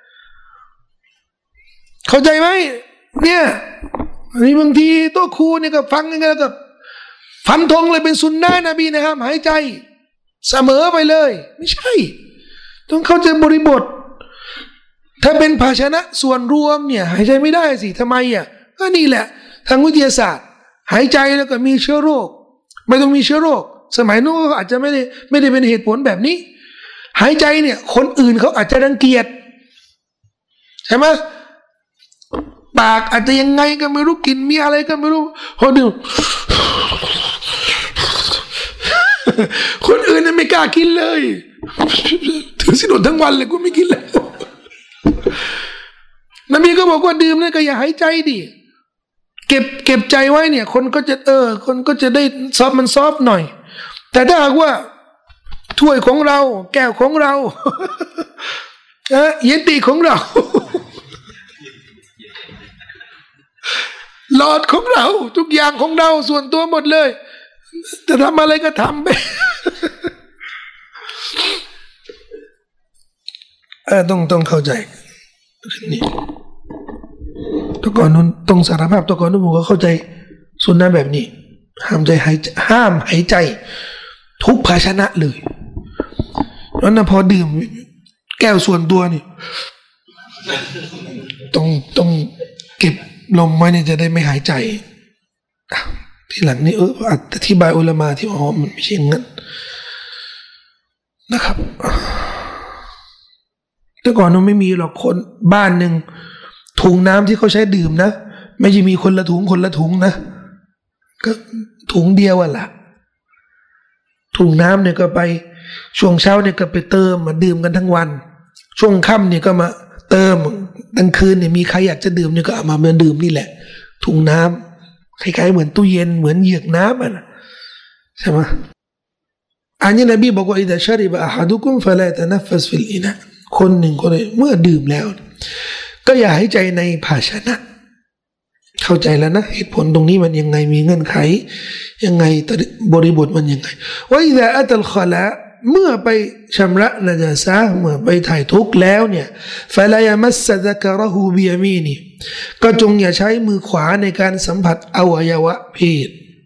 เข้าใจไหมเนี่ยนี่บางทีโต๊ะครูนี่ก็ฟังยังไงแล้วก็ฟันธงเลยเป็นซุนนะห์นบีนะครับหายใจเสมอไปเลยไม่ใช่ต้องเข้าใจบริบทถ้าเป็นภาชนะส่วนรวมเนี่ยหายใจไม่ได้สิทำไมอ่ะก็นี่แหละทางวิทยาศาสตร์หายใจแล้วก็มีเชื้อโรคไม่ต้องมีเชื้อโรคสมัยนู้นอาจจะไม่ได้เป็นเหตุผลแบบนี้หายใจเนี่ยคนอื่นเขาอาจจะรังเกียจใช่ไหมปากอาจจะยังไงก็ไม่รู้กินมีอะไรก็ไม่รู้พอดูคนอื่นไม่กล้ากินเลยถือศีลอดทั้งวันเลยกูไม่กินแล้วนบีก็บอกว่าดื่มเนี่ยก็อย่าหายใจดิเก็บใจไว้เนี่ยคนก็จะได้ซอฟมันซอฟหน่อยแต่ถ้าหากว่าถ้วยของเราแก้วของเราเยติของเราหลอดของเราทุกอย่างของเราส่วนตัวหมดเลยจะทำอะไรก็ทำไปต้องเข้าใจนี่ตัวก่อนนู้นต้องสารภาพตัวก่อนนู้นผมก็เข้าใจสุนนะแบบนี้ห้ามหายใจทุกภาชนะเลยแล้วนะพอดื่มแก้วส่วนตัวนี่ต้องเก็บลมไว้เนี่ยจะได้ไม่หายใจทีหลังนี่อธิบายอุลามะที่มันไม่ใช่งั้นนะครับแต่ก่อนนู้นไม่มีหรอกคนบ้านหนึ่งถุงน้ำที่เขาใช้ดื่มนะไม่ใช่มีคนละถุงนะก็ถุงเดียวล่ะถุงน้ำเนี่ยก็ไปช่วงเช้าเนี่ยก็ไปเติมมาดื่มกันทั้งวันช่วงค่ำเนี่ยก็มาเติมกลางคืนเนี่ยมีใครอยากจะดื่มเนี่ยก็เอามาดื่มนี่แหละถุงน้ำคล้ายๆเหมือนตู้เย็นเหมือนเหยือกน้ำนะใช่ไหมอันนี้นบีบอกว่าอิดะชะริบะอะฮะดุกุมฟะลาตะนัฟฟัสฟิลอินะคนหนึ่งคนใดเมื่อดื่มแล้วก็อย่าให้ใจในภาชนะเข้าใจแล้วนะเหตุผลตรงนี้มันยังไงมีเงื่อนไขยังไงบริบทมันยังไงว่าอิดะอัตัลคอละเมื่อไปชำระนะญาซะห์เมื่อไปถ่ายทุกข์แล้วเนี่ยฟะลายะมัสซะซะกะเราะฮูบิยะมีนีก็จงอย่าใช้มือขวาในการสัมผัสอวัยวะเพศ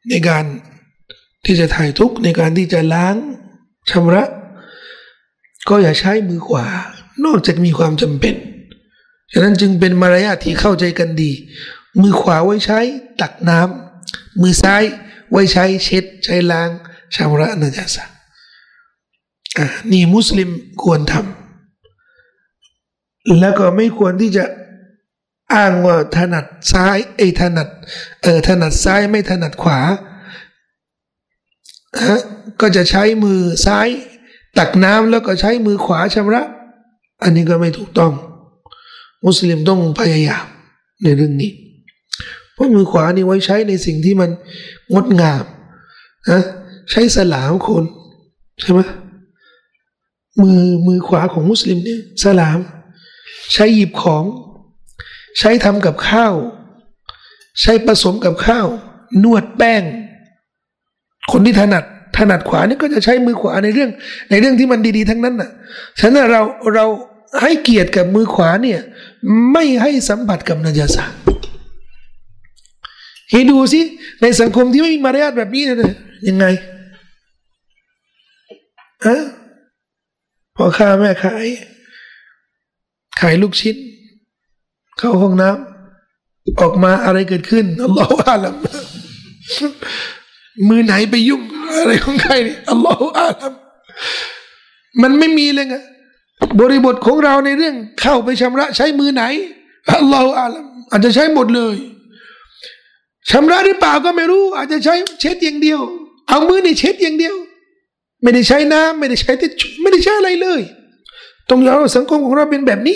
ในการที่จะถ่ายทุกข์ในการที่จะล้างชำระก็อย่าใช้มือขวานอกจากมีความจำเป็นฉะนั้นจึงเป็นมารยาทที่เข้าใจกันดีมือขวาไว้ใช้ตักน้ำมือซ้ายไว้ใช้เช็ดใช้ล้างชำระนาจาสะนี่มุสลิมควรทำแล้วก็ไม่ควรที่จะอ้างว่าถนัดซ้ายถนัดซ้ายไม่ถนัดขวาก็จะใช้มือซ้ายตักน้ำแล้วก็ใช้มือขวาชำระอันนี้ก็ไม่ถูกต้องมุสลิมต้องพยายามในเรื่องนี้เพราะมือขวานี่ไว้ใช้ในสิ่งที่มันงดงามใช้สลามคนใช่ไหมมือขวาของมุสลิมเนี่ยสลามใช้หยิบของใช้ทำกับข้าวใช้ผสมกับข้าวนวดแป้งคนที่ถนัดขวานี่ก็จะใช้มือขวาในเรื่องที่มันดีๆทั้งนั้นน่ะฉะนั้นเราให้เกียรติกับมือขวาเนี่ยไม่ให้สัมผัสกับนาจาสะให้ดูสิในสังคมที่ไม่มีมารยาทแบบนี้เนี่ยยังไงพอข้าแม่ขายลูกชิ้นเข้าห้องน้ำออกมาอะไรเกิดขึ้นอัลลอฮฺอาลัมมือไหนไปยุ่งอะไรของใครนี่อัลลอฮฺอาลัมมันไม่มีเลยไงบริบทของเราในเรื่องเข้าไปชำระใช้มือไหนอัลลอฮฺอาลัมอาจจะใช้หมดเลยชำระหรือเปล่าก็ไม่รู้อาจจะใช้เช็ดอย่างเดียวเอามือนี่เช็ดอย่างเดียวไม่ได้ใช้น้ำไม่ได้ใช้ทิชชู่ไม่ได้ใช้อะไรเลยตรงยอมรับสังคมของเราเป็นแบบนี้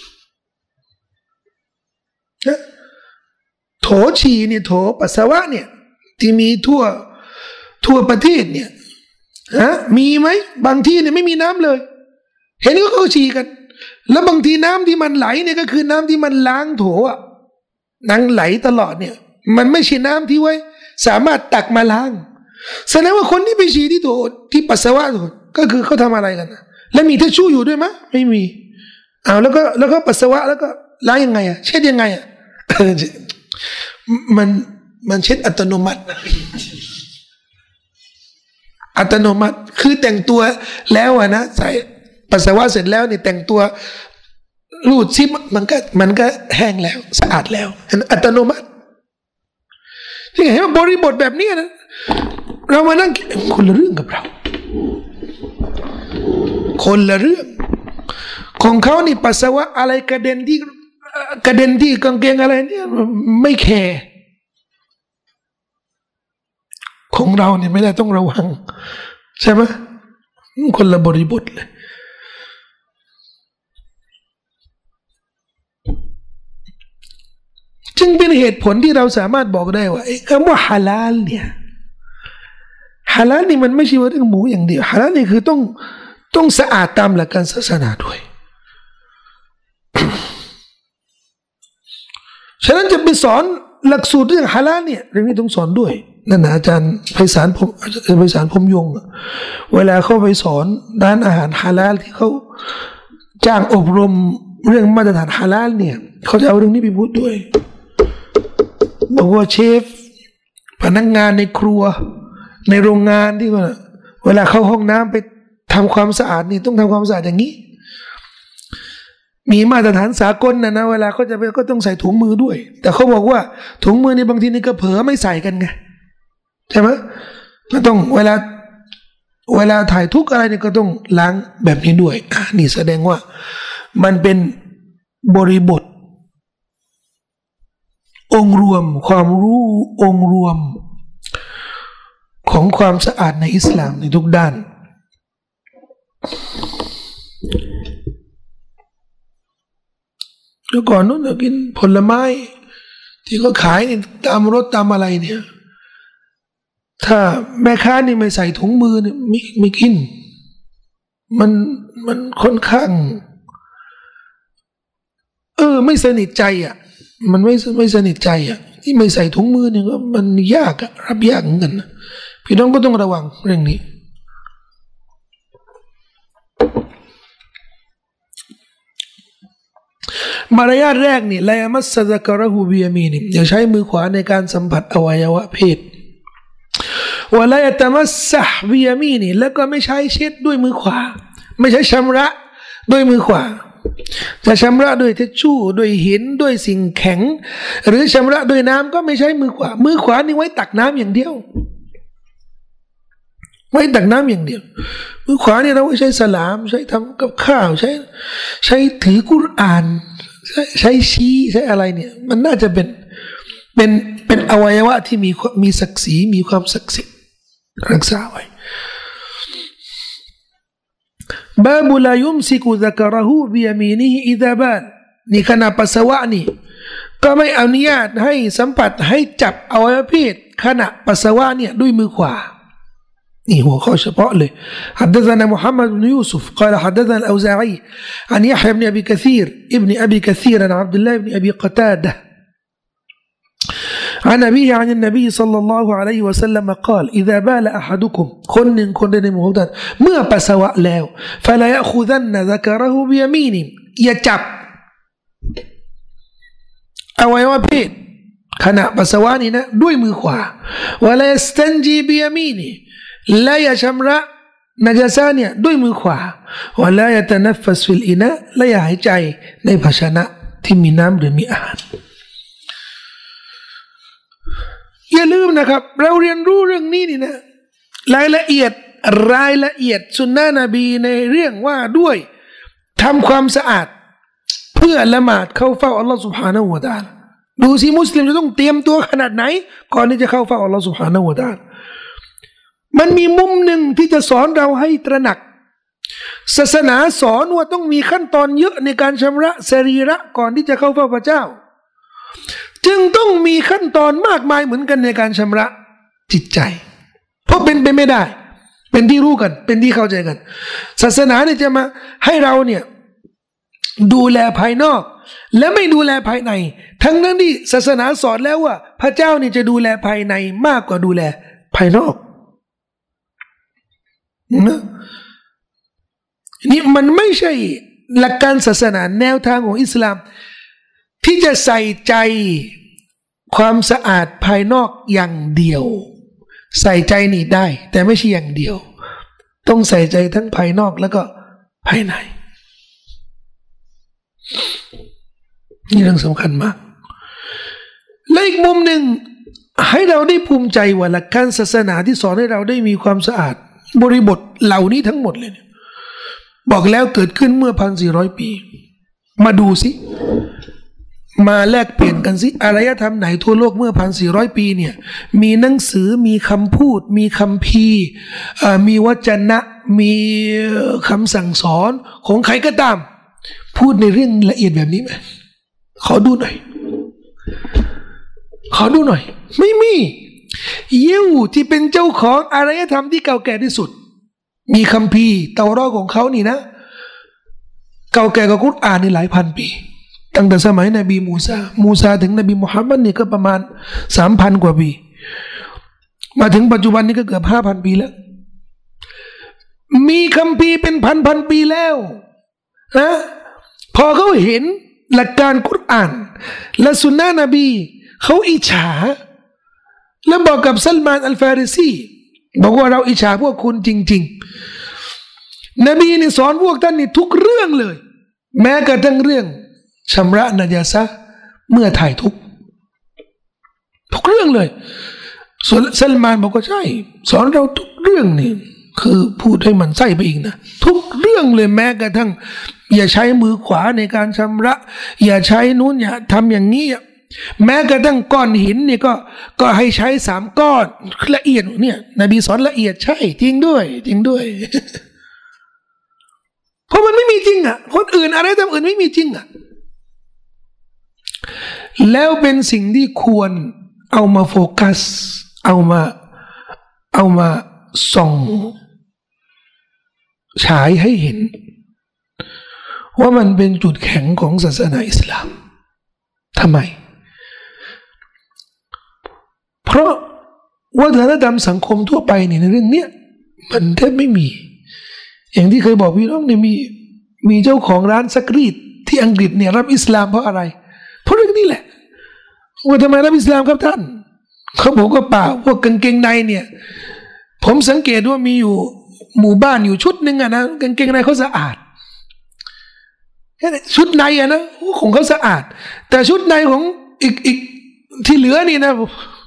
นะโถฉี่เนี่ยโถปัสสาวะเนี่ยที่มีทั่วประเทศเนี่ยมีไหมบางที่เนี่ยไม่มีน้ำเลยเห็นก็เขาฉี่กันแล้วบางทีน้ำที่มันไหลเนี่ยก็คือน้ำที่มันล้างโถอ่ะนั่งไหลตลอดเนี่ยมันไม่ใช่น้ำที่ไว้สามารถตักมาล้างแสดงว่าคนที่ไปฉี่ที่โถที่ปัสสาวะก็คือเขาทำอะไรกันนะแล้วมีทิชชู่อยู่ด้วยมั้ยไม่มีเอาแล้วก็ปัสสาวะแล้วก็ล้างยังไงอ่ะเช็ดยังไงอ่ะมันเช็ดอัตโนมัติคือแต่งตัวแล้วอะนะใส่ปัสสาวะเสร็จแล้วนี่แต่งตัวรูดซิมันก็แห้งแล้วสะอาดแล้วอัตโนมัติที่เห็นว่าบริบทแบบนี้นะเรามานั่งคนละเรื่องกับเราคนละเรื่องของเขานี่ปัสสาวะอะไรกระเด็นที่กางเกงอะไรเนี่ยไม่แคร์ของเราเนี่ยไม่ได้ต้องระวังใช่ไหมคนละบริบทเลยจึงเป็นเหตุผลที่เราสามารถบอกได้ว่าคำว่าฮาลาลเนี่ยฮาลาลนี่มันไม่ใช่ว่าเรื่องหมูอย่างเดียวฮาลาลนี่คือต้องสะอาดตามหลักการศาสนาด้วย ฉะนั้นจะไปสอนหลักสูตรเรื่องฮาลาลเนี่ยเรื่องนี้ต้องสอนด้วยนั่นนะอาจารย์ไพศาลพรหมยงค์เวลาเขาไปสอนด้านอาหารฮาลาลที่เขาจ้างอบรมเรื่องมาตรฐานฮาลาลเนี่ยเขาจะเอาเรื่องนี้ไปพูดด้วยบอกว่าเชฟพนักงานในครัวในโรงงานที่ว่าเวลาเข้าห้องน้ำไปทำความสะอาดนี่ต้องทำความสะอาดอย่างนี้มีมาตรฐานสากลนะเวลาเขาจะไปก็ต้องใส่ถุงมือด้วยแต่เขาบอกว่าถุงมือในบางทีนี่ก็เผลอไม่ใส่กันไงใช่ไหมก็ต้องเวลาถ่ายทุกอะไรนี่ก็ต้องล้างแบบนี้ด้วยนี่แสดงว่ามันเป็นบริบทองค์รวมความรู้องค์รวมของความสะอาดในอิสลามในทุกด้านแล้วก่อนนู้นเรากินผลไม้ที่เขาขายตามรถตามอะไรเนี่ยถ้าแม่ค้านี่ไม่ใส่ถุงมือเนี่ยไม่กินมันค่อนข้างไม่สนิทใจอ่ะมันไม่สนิทใจอ่ะที่ไม่ใส่ถุงมือเนี่ยก็มันยากอะรับยากเหมือนกันนะพี่น้องก็ต้องระวังเรื่องนี้มารยาทแรกนี่ลายัมัสซะซะกะเราะฮูบิยามีนิอย่าใช้มือขวาในการสัมผัสอวัยวะเพศวะลายะตะมัสซะฮ์บิยามีนีแล้วก็ไม่ใช้เช็ดด้วยมือขวาไม่ใช้ชำระด้วยมือขวาจะชำระด้วยทิชชู่ด้วยหินด้วยสิ่งแข็งหรือชำระด้วยน้ำก็ไม่ใช้มือขวามือขวานี่ไว้ตักน้ำอย่างเดียวไว้ตักน้ำอย่างเดียวมือขวาเนี่ยเราใช้สลามใช้ทำกับข้าวใช้ถือกุรอานใช้ชี้ใช้อะไรเนี่ยมันน่าจะเป็นอวัยวะที่มีศักดิ์ศรีมีความศักดิ์สิทธิ์รักษาไว้บาบุลายุมซิกุซักระฮูบิยามีนีฮิอิซาบาลนี่ขณะปัสสาวะนี่ก็ไม่อนุญาตให้สัมผัสให้จับอวัยวะเพศขณะปัสสาวะเนี่ยด้วยมือขวานี่หัวข้อเฉพาะเลย حدثنا محمد بن يوسف قال حدثنا الأوزاعي عن يحيى بن أبي كثير ابن أبي كثير عن عبد الله بن أبي قتادة عن أبيه عن النبي صلى الله عليه وسلم قال إذا بال أحدكمคนมุฮัมมัดเมื่อปัสสาวะแล้ว فلا يأخذن ذكره بيمينه อย่าจับอวัยวะเพศขณะปัสสาวะนี่นะด้วยมือขวา ولا يستنجي بيمينه และอย่าชำระนาจาซะเนี่ยด้วยมือขวา ولا يتنفس في الإناء และอย่าหายใจในภาชนะที่มีน้ำหรือมีอาหารอย่าลืมนะครับเราเรียนรู้เรื่องนี้นี่นะรายละเอียดสุนนะนบีในเรื่องว่าด้วยทำความสะอาดเพื่อละหมาดเข้าเฝ้าอัลลอฮฺ سبحانه และ تعالى ดูสิมุสลิมจะต้องเตรียมตัวขนาดไหนก่อนที่จะเข้าเฝ้าอัลลอฮฺ سبحانه และ تعالى มันมีมุมหนึ่งที่จะสอนเราให้ตระหนักศาสนาสอนว่าต้องมีขั้นตอนเยอะในการชำระสรีระก่อนที่จะเข้าเฝ้าพระเจ้าจึงต้องมีขั้นตอนมากมายเหมือนกันในการชำระจิตใจเพราะเป็นไปไม่ได้เป็นที่รู้กันเป็นที่เข้าใจกันศาสนาเนี่ยจะมาให้เราเนี่ยดูแลภายนอกและไม่ดูแลภายในทั้งนั้นที่ศาสนาสอนแล้วว่าพระเจ้าเนี่ยจะดูแลภายในมากกว่าดูแลภายนอกนะนี่มันไม่ใช่หลักการศาสนาแนวทางของอิสลามที่จะใส่ใจความสะอาดภายนอกอย่างเดียวใส่ใจนี่ได้แต่ไม่ใช่อย่างเดียวต้องใส่ใจทั้งภายนอกแล้วก็ภายในนี่เรื่องสำคัญมากและอีกมุมหนึ่งให้เราได้ภูมิใจว่าหลักการศาสนาที่สอนให้เราได้มีความสะอาดบริบทเหล่านี้ทั้งหมดเลยเนี่ยบอกแล้วเกิดขึ้นเมื่อ 1,400 ปีมาดูสิมาแลกเปลี่ยนกันสิอารยธรรมไหนทั่วโลกเมื่อ 1,400 ปีเนี่ยมีหนังสือมีคำพูดมีคัมภีร์มีวจนะมีคำสั่งสอนของใครก็ตามพูดในเรื่องละเอียดแบบนี้ไหมขอดูหน่อยไม่มียิวที่เป็นเจ้าของอารยธรรมที่เก่าแก่ที่สุดมีคัมภีร์เตารอของเขานี่นะเก่าแก่กว่ากุรอานนี่หลายพันปีตั้งแต่สมัยนบีมูซาถึงนบีมุฮัมมัดนี่ก็ประมาณ 3,000 กว่าปีมาถึงปัจจุบันนี้ก็เกือบ 5,000 ปีแล้วมีคัมภีร์เป็นพันปีแล้วนะพอเขาเห็นหลักการกุรอานและสุนนะนบีเขาอิจฉาแล้วบอกกับซัลมานอัลฟาริซีบอกว่าเราอิจฉาพวกคุณจริงๆนบีนี่สอนพวกท่านนี่ทุกเรื่องเลยแม้กระทั่งเรื่องชำระนาจาซะเมื่อถ่ายทุกเรื่องเลยส่วนซัลมานบอกว่าใช่สอนเราทุกเรื่องนี่คือพูดให้มันใส่ไปอีกนะทุกเรื่องเลยแม้กระทั่งอย่าใช้มือขวาในการชำระอย่าใช้นู้นอย่าทำอย่างนี้แม้กระทั่งก้อนหินนี่ก็ให้ใช้3 ก้อนละเอียดเนี่ยนบีสอนละเอียดใช่จริงด้วย เพราะมันไม่มีจริงอ่ะคนอื่นอะไรทำอื่นไม่มีจริงอ่ะแล้วเป็นสิ่งที่ควรเอามาโฟกัสเอามาส่องฉายให้เห็นว่ามันเป็นจุดแข็งของศาสนาอิสลามทำไมเพราะวัฒนธรรมสังคมทั่วไปเนี่ยในเรื่องเนี้ยมันแทบไม่มีอย่างที่เคยบอกพี่น้องเนี่ยมีเจ้าของร้านซักรีดที่อังกฤษเนี่ยรับอิสลามเพราะอะไรเพราะเรื่องนี้แหละว่าทำไมรับอิสลามครับท่านเขาบอกว่าเปล่าพวกกางเกงในเนี่ยผมสังเกตว่ามีอยู่หมู่บ้านอยู่ชุดหนึ่งอะนะกางเกงในเขาสะอาดชุดในอะนะของเขาสะอาดแต่ชุดในของอีกที่เหลือนี่นะ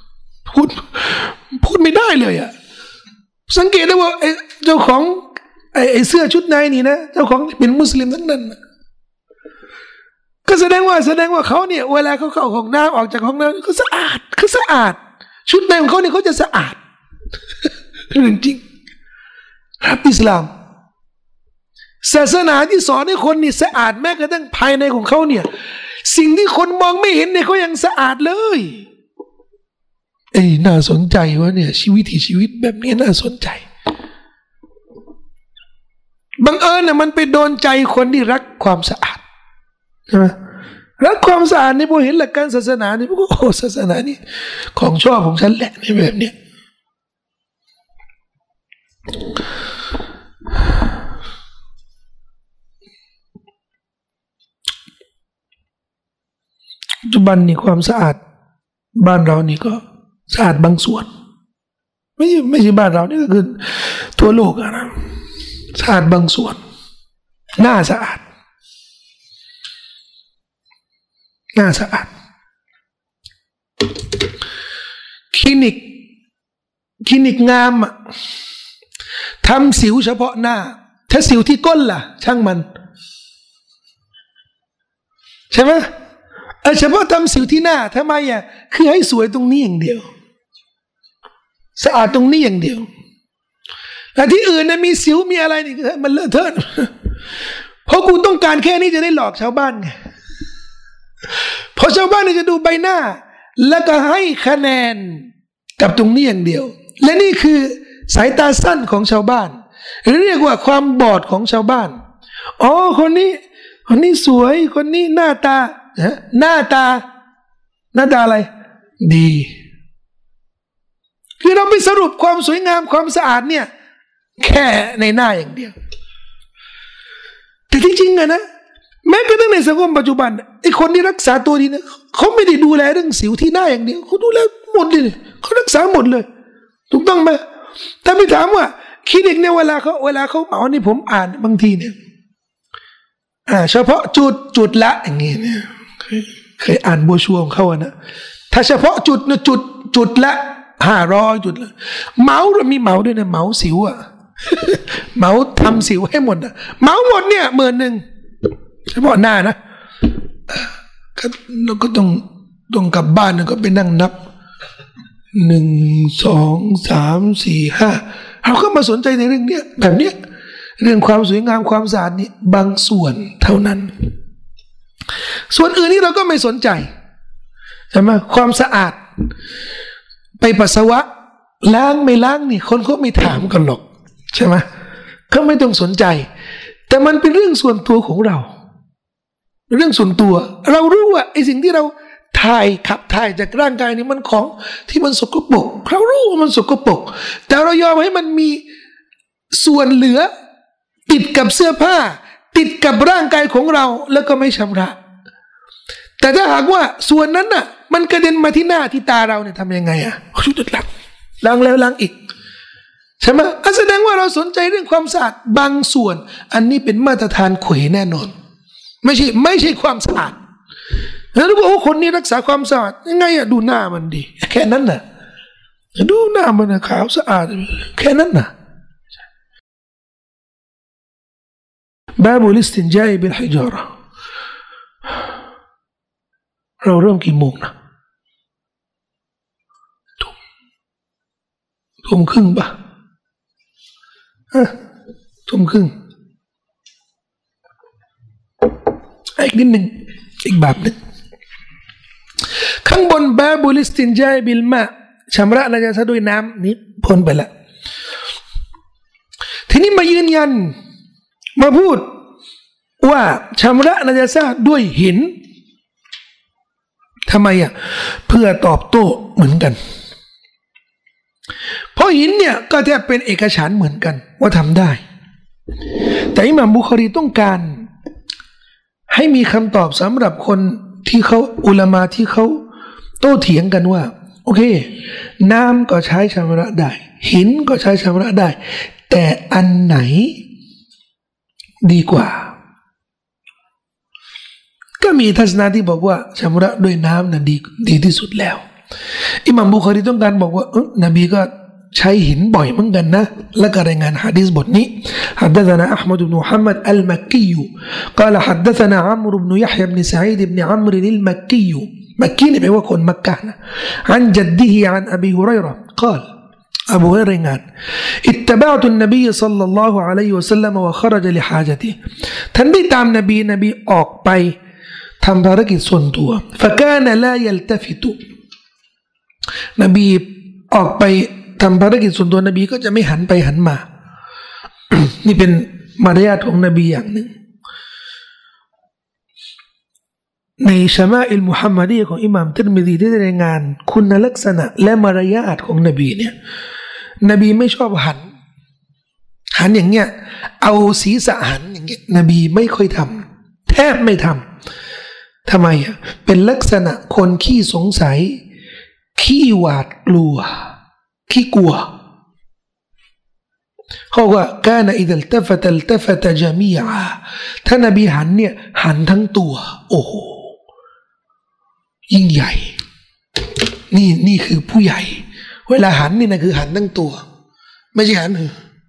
พูดไม่ได้เลยอะสังเกตได้ว่าเจ้าของไอ้เสื้อชุดในนี่นะเจ้าของเป็นมุสลิมทั้งนั้นก็แสดงว่าเขาเนี่ยเวลาเขาเข้าห้องน้ำออกจากห้องน้ำเขาสะอาดชุดในของเขาเนี่ยเขาจะสะอาดเรื่องจริงครับอิสลามศาสนาที่สอนให้คนนี่สะอาดแม้กระทั่งภายในของเขาเนี่ยสิ่งที่คนมองไม่เห็นเนี่ยเขายังสะอาดเลยน่าสนใจวะเนี่ยชีวิตแบบนี้น่าสนใจบังเอิญเนี่ยมันไปโดนใจคนที่รักความสะอาดใช่ไหมรักความสะอาดนี่พอเห็นหลักการศาสนานี่พวกโอ้ศาสนานี่ของชอบของฉันแหละในแบบเนี้ยปัจจุบันนี่ความสะอาดบ้านเรานี่ก็สะอาดบางส่วนไม่ใช่บ้านเรานี่ก็คือทั่วโลกนะสะอาดบางส่วนน่าสะอาดคลินิกงามอ่ะทำสิวเฉพาะหน้าถ้าสิวที่ก้นล่ะช่างมันใช่ไหมเฉพาะทำสิวที่หน้าทำไมอ่ะคือให้สวยตรงนี้อย่างเดียวสะอาดตรงนี้อย่างเดียวแต่ที่อื่นนะมีสิวมีอะไรนี่มันเลอะเทอะเพราะกูต้องการแค่นี้จะได้หลอกชาวบ้านไงพอชาวบ้านเนี่ยจะดูใบหน้าแล้วก็ให้คะแนนกับตรงนี้อย่างเดียวและนี่คือสายตาสั้นของชาวบ้านเรียกว่าความบอดของชาวบ้านอ๋อคนนี้สวยคนนี้หน้าตาอะไรดีคือเราไปสรุปความสวยงามความสะอาดเนี่ยแค่ในหน้าอย่างเดียวแต่ที่จริงอะนะแม้กระทั่งในสังคมปัจจุบันไอ้คนที่รักษาตัวดีนะเขาไม่ได้ดูแลเรื่องสิวที่หน้าอย่างเดียวเขาดูแลหมดเลยเขารักษาหมดเลยถูกต้องไหมถ้าไปถามว่าคลินิกเนี่ยเวลาเขาเหมานี่ผมอ่านบางทีเนี่ยเฉพาะจุดละอย่างงี้เนี่ยเคยอ่านโบรชัวร์ของเขาอะนะถ้าเฉพาะจุดนะจุดละ500จุดละเหมาเรามีเหมาด้วยนะเหมาสิวอะเหมาทำสิวให้หมดอะเหมาหมดเนี่ย10,000เฉพาะหน้านะเราก็ต้องกลับบ้านแล้วก็ไปนั่งนับ1 2 3 4 5เราก็มาสนใจในเรื่องเนี้ยแบบเนี้ยเรื่องความสวยงามความสะอาดนี่บางส่วนเท่านั้นส่วนอื่นนี่เราก็ไม่สนใจใช่ไหมความสะอาดไปปัสสาวะล้างไม่ล้างนี่คนเขาไม่ถามกันหรอกใช่ไหมเขาไม่ต้องสนใจแต่มันเป็นเรื่องส่วนตัวของเราเรื่องส่วนตัวเรารู้ว่าไอ้สิ่งที่เราขับถ่ายจากร่างกายนี่มันของที่มันสกปรกเรารู้ว่ามันสกปรกแต่เรายอมให้มันมีส่วนเหลือติดกับเสื้อผ้าติดกับร่างกายของเราแล้วก็ไม่ชำระแต่ถ้าหากว่าส่วนนั้นน่ะมันกระเด็นมาที่หน้าที่ตาเราเนี่ยทำยังไงอ่ะชุดล้างแล้วล้างอีกใช่ไหมแสดงว่าเราสนใจเรื่องความสะอาดบางส่วนอันนี้เป็นมาตรฐานเขวแน่นอนไม่ใช่ความสะอาดแล้วบอกว่าคนนี้รักษาความสะอาดยังไงอะดูหน้ามันดีแค่นั้นน่ะดูหน้ามันขาวสะอาดแค่นั้นน่ะบาบุลิสตินจาบิลฮิจาระเราเริ่มกี่โมงนะทุ่มครึ่งป่ะทุ่มครึ่งอีกนิดหนึ่งอีกแบบหนึ่งข้างบนบาบุลิสตินจาบิลมาชำระนาจาซะด้วยน้ำนี้พ้นไปแล้วทีนี้มายืนยันมาพูดว่าชำระนาจาซะด้วยหินทำไมอ่ะเพื่อตอบโต้เหมือนกันเพราะหินเนี่ยก็แทบเป็นเอกฉันท์เหมือนกันว่าทำได้แต่อิหม่ามบุคอรีต้องการให้มีคำตอบสำหรับคนที่เขาอุลามะที่เขาโต้เถียงกันว่าโอเคน้ำก็ใช้ชำระได้หินก็ใช้ชำระได้แต่อันไหนดีกว่าก็มีทัศนะที่บอกว่าชำระด้วยน้ำนั้นดีที่สุดแล้วอิหม่ามบุคอรีต้องการบอกว่านบีก็ใช้หินบ่อยเหมือนกันนะและก็รายงานหะดีษบทนี้ حدثنا أحمد بن محمد المكي قال حدثنا عمرو بن يحيى بن سعيد بن عمرو المكي مكيนี่แปลว่าคนมักกะนะ عن جده عن أبي هريرة قال أبو هريرة رายงาน اتبعت النبي صلى الله عليه وسلم وخرج لحاجته ท่านได้ตามนบีออกไปทำภารกิจส่วนตัว فكان لا يلتفت นบีออกไปทำภารกิจส่วนตัวนบีก็จะไม่หันไปหันมา นี่เป็นมารยาทของนบีอย่างหนึ่งในชะมาอิลมุฮัมมัดีของอิหม่ามติรมิซีได้รายงานคุณลักษณะและมารยาทของนบีเนี่ยนบีไม่ชอบหันอย่างเงี้ยเอาศีรษะหันอย่างเงี้ยนบีไม่ค่อยทำแทบไม่ทำทำไมอ่ะเป็นลักษณะคนขี้สงสัยขี้หวาดกลัวขี้กลัวเขาว่าการอิดัลตฟะจามีอาถ้านบีหันเนี่ยหันทั้งตัวโอ้โหยิ่งใหญ่นี่คือผู้ใหญ่เวลาหันนี่นะคือหันทั้งตัวไม่ใช่หัน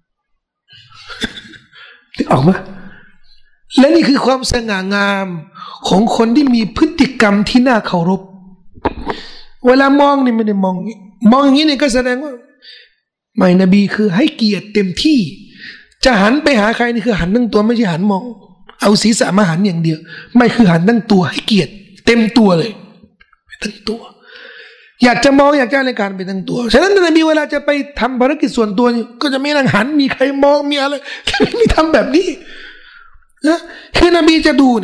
นึกออกไหมและนี่คือความสง่างามของคนที่มีพฤติกรรมที่น่าเคารพเวลามองนี่ไม่ได้มองอย่างนี้เนี่ยก็แสดงว่าไม่นบีคือให้เกียรติเต็มที่จะหันไปหาใครนี่คือหันทั้งตัวไม่ใช่หันมองเอาศีรษะมาหันอย่างเดียวไม่คือหันทั้งตัวให้เกียรติเต็มตัวเลยทั้งตัวอยากจะมองอยากจะอะไรการไปทั้งตัวฉะนั้นนบีเวลาจะไปทำภารกิจส่วนตัวนี่ก็จะไม่นั่งหันมีใครมองมีอะไรไม่ทำแบบนี้นะคือนบีจะดู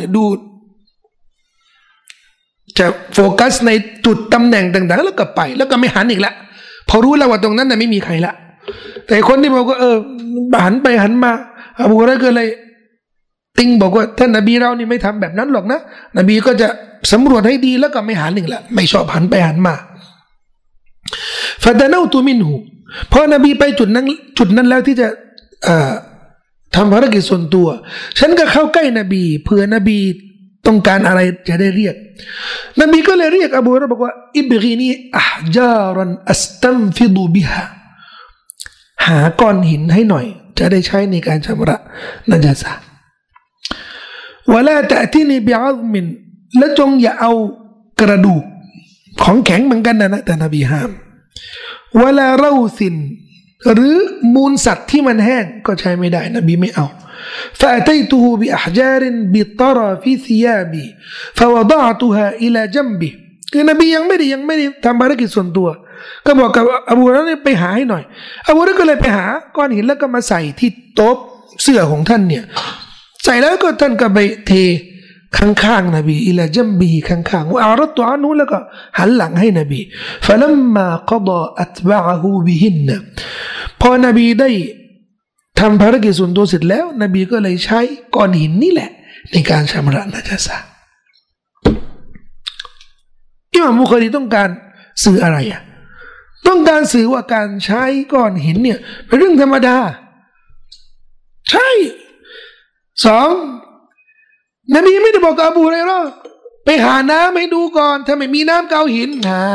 จะโฟกัสในจุดตำแหน่งต่างๆแล้วก็ไปแล้วก็ไม่หันอีกละพอรู้แล้วว่าตรงนั้นน่ะไม่มีใครละแต่คนที่บอกว่าหันไปหันมาอบูฮุรอยเราะห์ก็เลยติงบอกว่าท่านนบีเรานี่ไม่ทำแบบนั้นหรอกนะนบีก็จะสำรวจให้ดีแล้วก็ไม่หันอีกละไม่ชอบหันไปหันมาฟะดะนูตุมินฮูพอนบีไปจุดนั้นแล้วที่จะทำภารกิจส่วนตัวฉันก็เข้าใกล้นบีเผื่อนบีต้องการอะไรจะได้เรียกนบีก็เลยเรียกอบูฮุรอยเราะห์บอกว่าอิบกีนีอะห์จารันอัสตัมฟิดุบิฮาหาก้อนหินให้หน่อยจะได้ใช้ในการชำระนัจสะวะลาตะตินีบิอัซมินและจงอย่าเอากระดูกของแข็งเหมือนกันนะแต่นบีห้ามวะลาเราซินหรือมูลสัตว์ที่มันแห้งก็ใช้ไม่ได้นบีไม่เอาفأتيته بأحجار بطرف ثيابي فوضعتها إلى جنبه คือนบียังไม่ได้ทำภารกิจส่วนตัวก็บอกกับอบูฮุรอยเราะห์ไปหาให้หน่อยอบูฮุรอยเราะห์ก็เลยไปหาก้อนหินแล้วก็มาใส่ที่โต๊ะเสื้อของท่านเนี่ยใส่แล้วก็ท่านก็ไปเทข้างๆนบีอิลาจัมบีข้างๆว่าอารัตุอานุแล้วก็หันหลังให้นบีฟะลัมมาฆฎออัตบะอะฮูบิฮินพอนบีได้ทำภารกิจส่วนตัวเสร็จแล้วนบีก็เลยใช้ก้อนหินนี่แหละในการชำระนัจสะอิหม่ามบุคอรีต้องการสื่ออะไรอ่ะต้องการสื่อว่าการใช้ก้อนหินเนี่ยเป็นเรื่องธรรมดาใช่สองนบีไม่ได้บอกกับอบูฮุรอยเราะห์ไปหาน้ำให้ดูก่อนถ้าไม่มีน้ำเกาหิน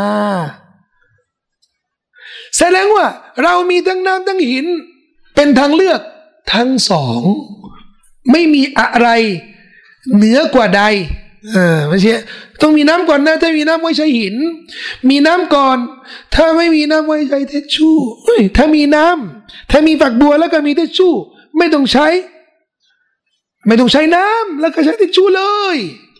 แสดงว่าเรามีทั้งน้ำทั้งหินเป็นทางเลือกทั้งสองไม่มีอะไรเหนือกว่าใดไม่ใช่ต้องมีน้ำก่อนนะถ้ามีน้ำไว้ใช้หินมีน้ำก่อนถ้าไม่มีน้ำไว้ใช้ทิชชู่ถ้ามีน้ำถ้ามีฝักบัวแล้วก็มีทิชชู่ไม่ต้องใช้น้ำแล้วก็ใช้ทิชชู่เลย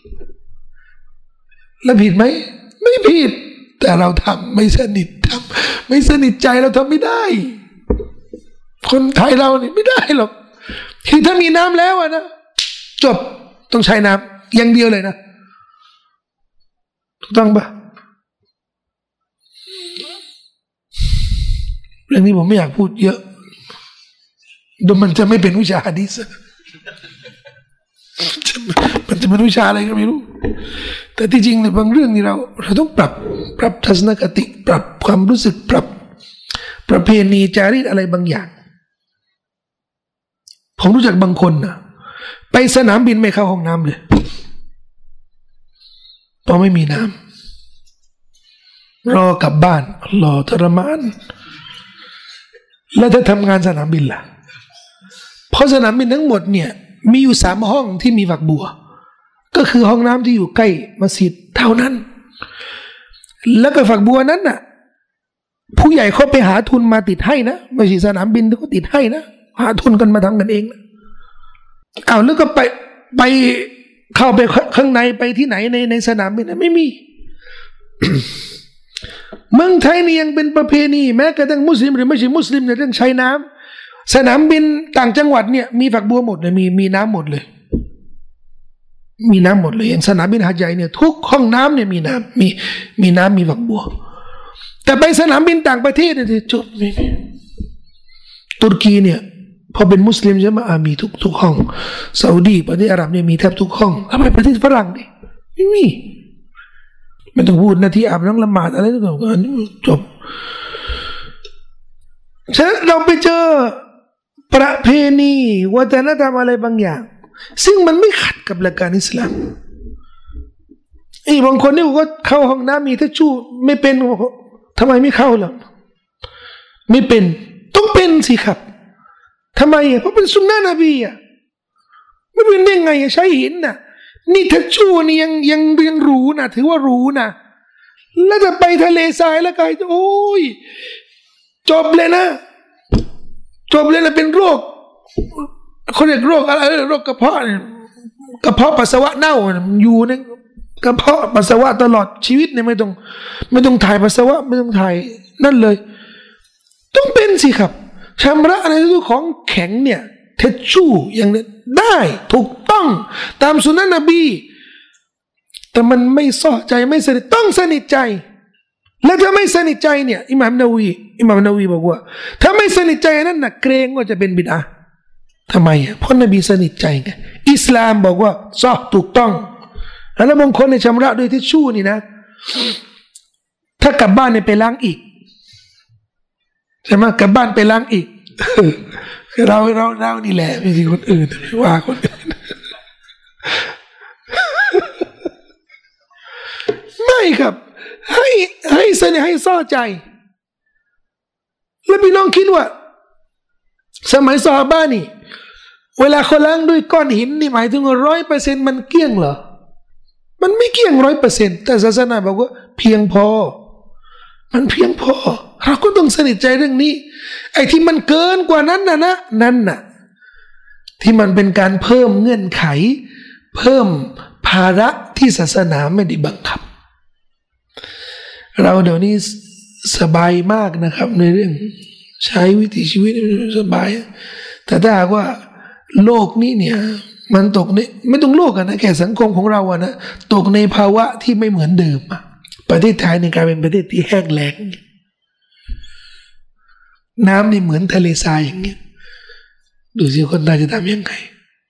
แล้วผิดไหมไม่ผิดแต่เราทำไม่สนิทใจเราทำไม่ได้คนไทยเราเนี่ยไม่ได้หรอกคือถ้ามีน้ำแล้วนะจบต้องใช้น้ำอย่างเดียวเลยนะถูกต้องปะเรื่องนี้ผมไม่อยากพูดเยอะเดี๋ยวมันจะไม่เป็นวิชาหะดีษมันจะเป็นวิชาอะไรก็ไม่รู้แต่ที่จริงในบางเรื่องนี่เราต้องปรับทัศนคติปรับความรู้สึกปรับประเพณีจารีตอะไรบางอย่างผมรู้จักบางคนนะไปสนามบินไม่เข้าห้องน้ำเลยเพราะไม่มีน้ำรอกลับบ้านรอทรมานแล้วถ้าทำงานสนามบินล่ะเพราะสนามบินทั้งหมดเนี่ยมีอยู่3 ห้องที่มีฝักบัวก็คือห้องน้ำที่อยู่ใกล้มัสยิดเท่านั้นแล้วก็ฝักบัวนั้นน่ะผู้ใหญ่เขาไปหาทุนมาติดให้นะไม่ใช่สนามบินเขาติดให้นะหาทุนกันมาทำกันเองนะเอาแล้วก็ไปเข้าไปข้างในไปที่ไหนในสนามบินไม่มี เมืองไทยนี่ยังเป็นประเพณีแม้กระทั่งมุสลิมหรือไม่ใช่มุสลิมเนี่ยเรื่องใช้น้ำสนามบินต่างจังหวัดเนี่ยมีฝักบัวหมดเลยมีน้ำหมดเลยมีน้ำหมดเลยอย่างสนามบินหาดใหญ่เนี่ยทุกห้องน้ำเนี่ยมีน้ำมีน้ำมีฝักบัวแต่ไปสนามบินต่างประเทศเนี่ยจบไม่มีตุรกีเนี่ยพอเป็นมุสลิมใช่ไหมมีทุกห้องซาอุดีประเทศอาหรับเนี่ยมีแทบทุกห้องทำไมประเทศฝรั่งเนี่ยไม่มีไม่ต้องพูดนะที่อาบน้ำละหมาดอะไรต่างๆจบฉะนั้นเราไปเจอประเพณีวัฒนธรรมอะไรบางอย่างซึ่งมันไม่ขัดกับหลักการอิสลามบางคนนี่บอกว่าเข้าห้องน้ำมีทิชชู่ไม่เป็นทำไมไม่เข้าล่ะไม่เป็นต้องเป็นสิครับทำไมเพราะเป็นสุนนะนบีไม่เป็นได้ไงใช้หินน่ะนี่ทิชชู่นี่ยังรู้นะถือว่ารู้นะแล้วจะไปทะเลทรายแล้วก็โอ้ยจบเลยนะเป็นโรคเขาเรียกโรคอะไรโรคกระเพาะเนี่ยกระเพาะปัสสาวะเน่าอยู่ในกระเพาะปัสสาวะตลอดชีวิตเนี่ยไม่ต้องถ่ายปัสสาวะไม่ต้องถ่ายนั่นเลยต้องเป็นสิครับชำระอะไรทุกของแข็งเนี่ยเทชชู่อย่างนี้ได้ถูกต้องตามสุนนะนบีแต่มันไม่ซ้อใจไม่สนิทต้องสนิทใจและถ้าไม่สนิทใจเนี่ยอิหม่ามนาวีบอกว่าถ้าไม่สนิทใจนั่นน่ะเกรงว่าจะเป็นบิดอะห์ทำไมเพราะนบีสนิทใจไงอิสลามบอกว่าซอถูกต้องแล้วบางคนในชำระด้วยทิชชู่นี่นะถ้ากลับบ้านเนี่ยไปล้างอีกใช่ไหมกลับบ้านไปล้างอีกเรานี่แหละไม่ใช่คนอื่นไม่ว่าคนอื่นไม่ครับให้เสน่ห์ให้ซ่อใจแล้วพี่น้องคิดว่าสมัยซอฮาบะห์นี่เวลาเขาล้างด้วยก้อนหินนี่หมายถึง100%มันเกลี้ยงเหรอมันไม่เกลี้ยง100%แต่ศาสนาบอกว่าเพียงพอมันเพียงพอเราก็ต้องสนิทใจเรื่องนี้ไอ้ที่มันเกินกว่านั้นน่ะที่มันเป็นการเพิ่มเงื่อนไขเพิ่มภาระที่ศาสนาไม่ได้บังคับเราเดี๋ยวนี้สบายมากนะครับในเรื่องใช้วิถีชีวิตสบายแต่ถ้าหากว่าโลกนี้เนี่ยมันตกในไม่ต้องโลกนะแค่สังคมของเรานะตกในภาวะที่ไม่เหมือนเดิมประเทศไทยเนี่ยกลายเป็นประเทศที่แห้งแล้งน้ำนี่เหมือนทะเลทรายอย่างเงี้ยดูสิคนไทยจะทำยังไง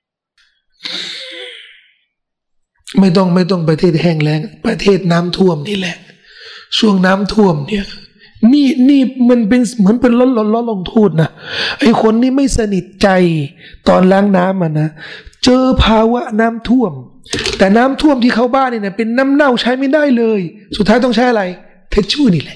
ไม่ต้องประเทศแห้งแล้งประเทศน้ำท่วมนี่แหละช่วงน้ำท่วมเนี่ยนี่มันเป็นเหมือนเป็นล้อลงโทษนะไอ้คนนี่ไม่สนิทใจตอนล้างน้ำนะเจอภาวะน้ำท่วมแต่น้ำท่วมที่เขาบ้านเนี่ยเป็นน้ำเน่าใช้ไม่ได้เลยสุดท้ายต้องใช้อะไรทิชชู่นี่แหละ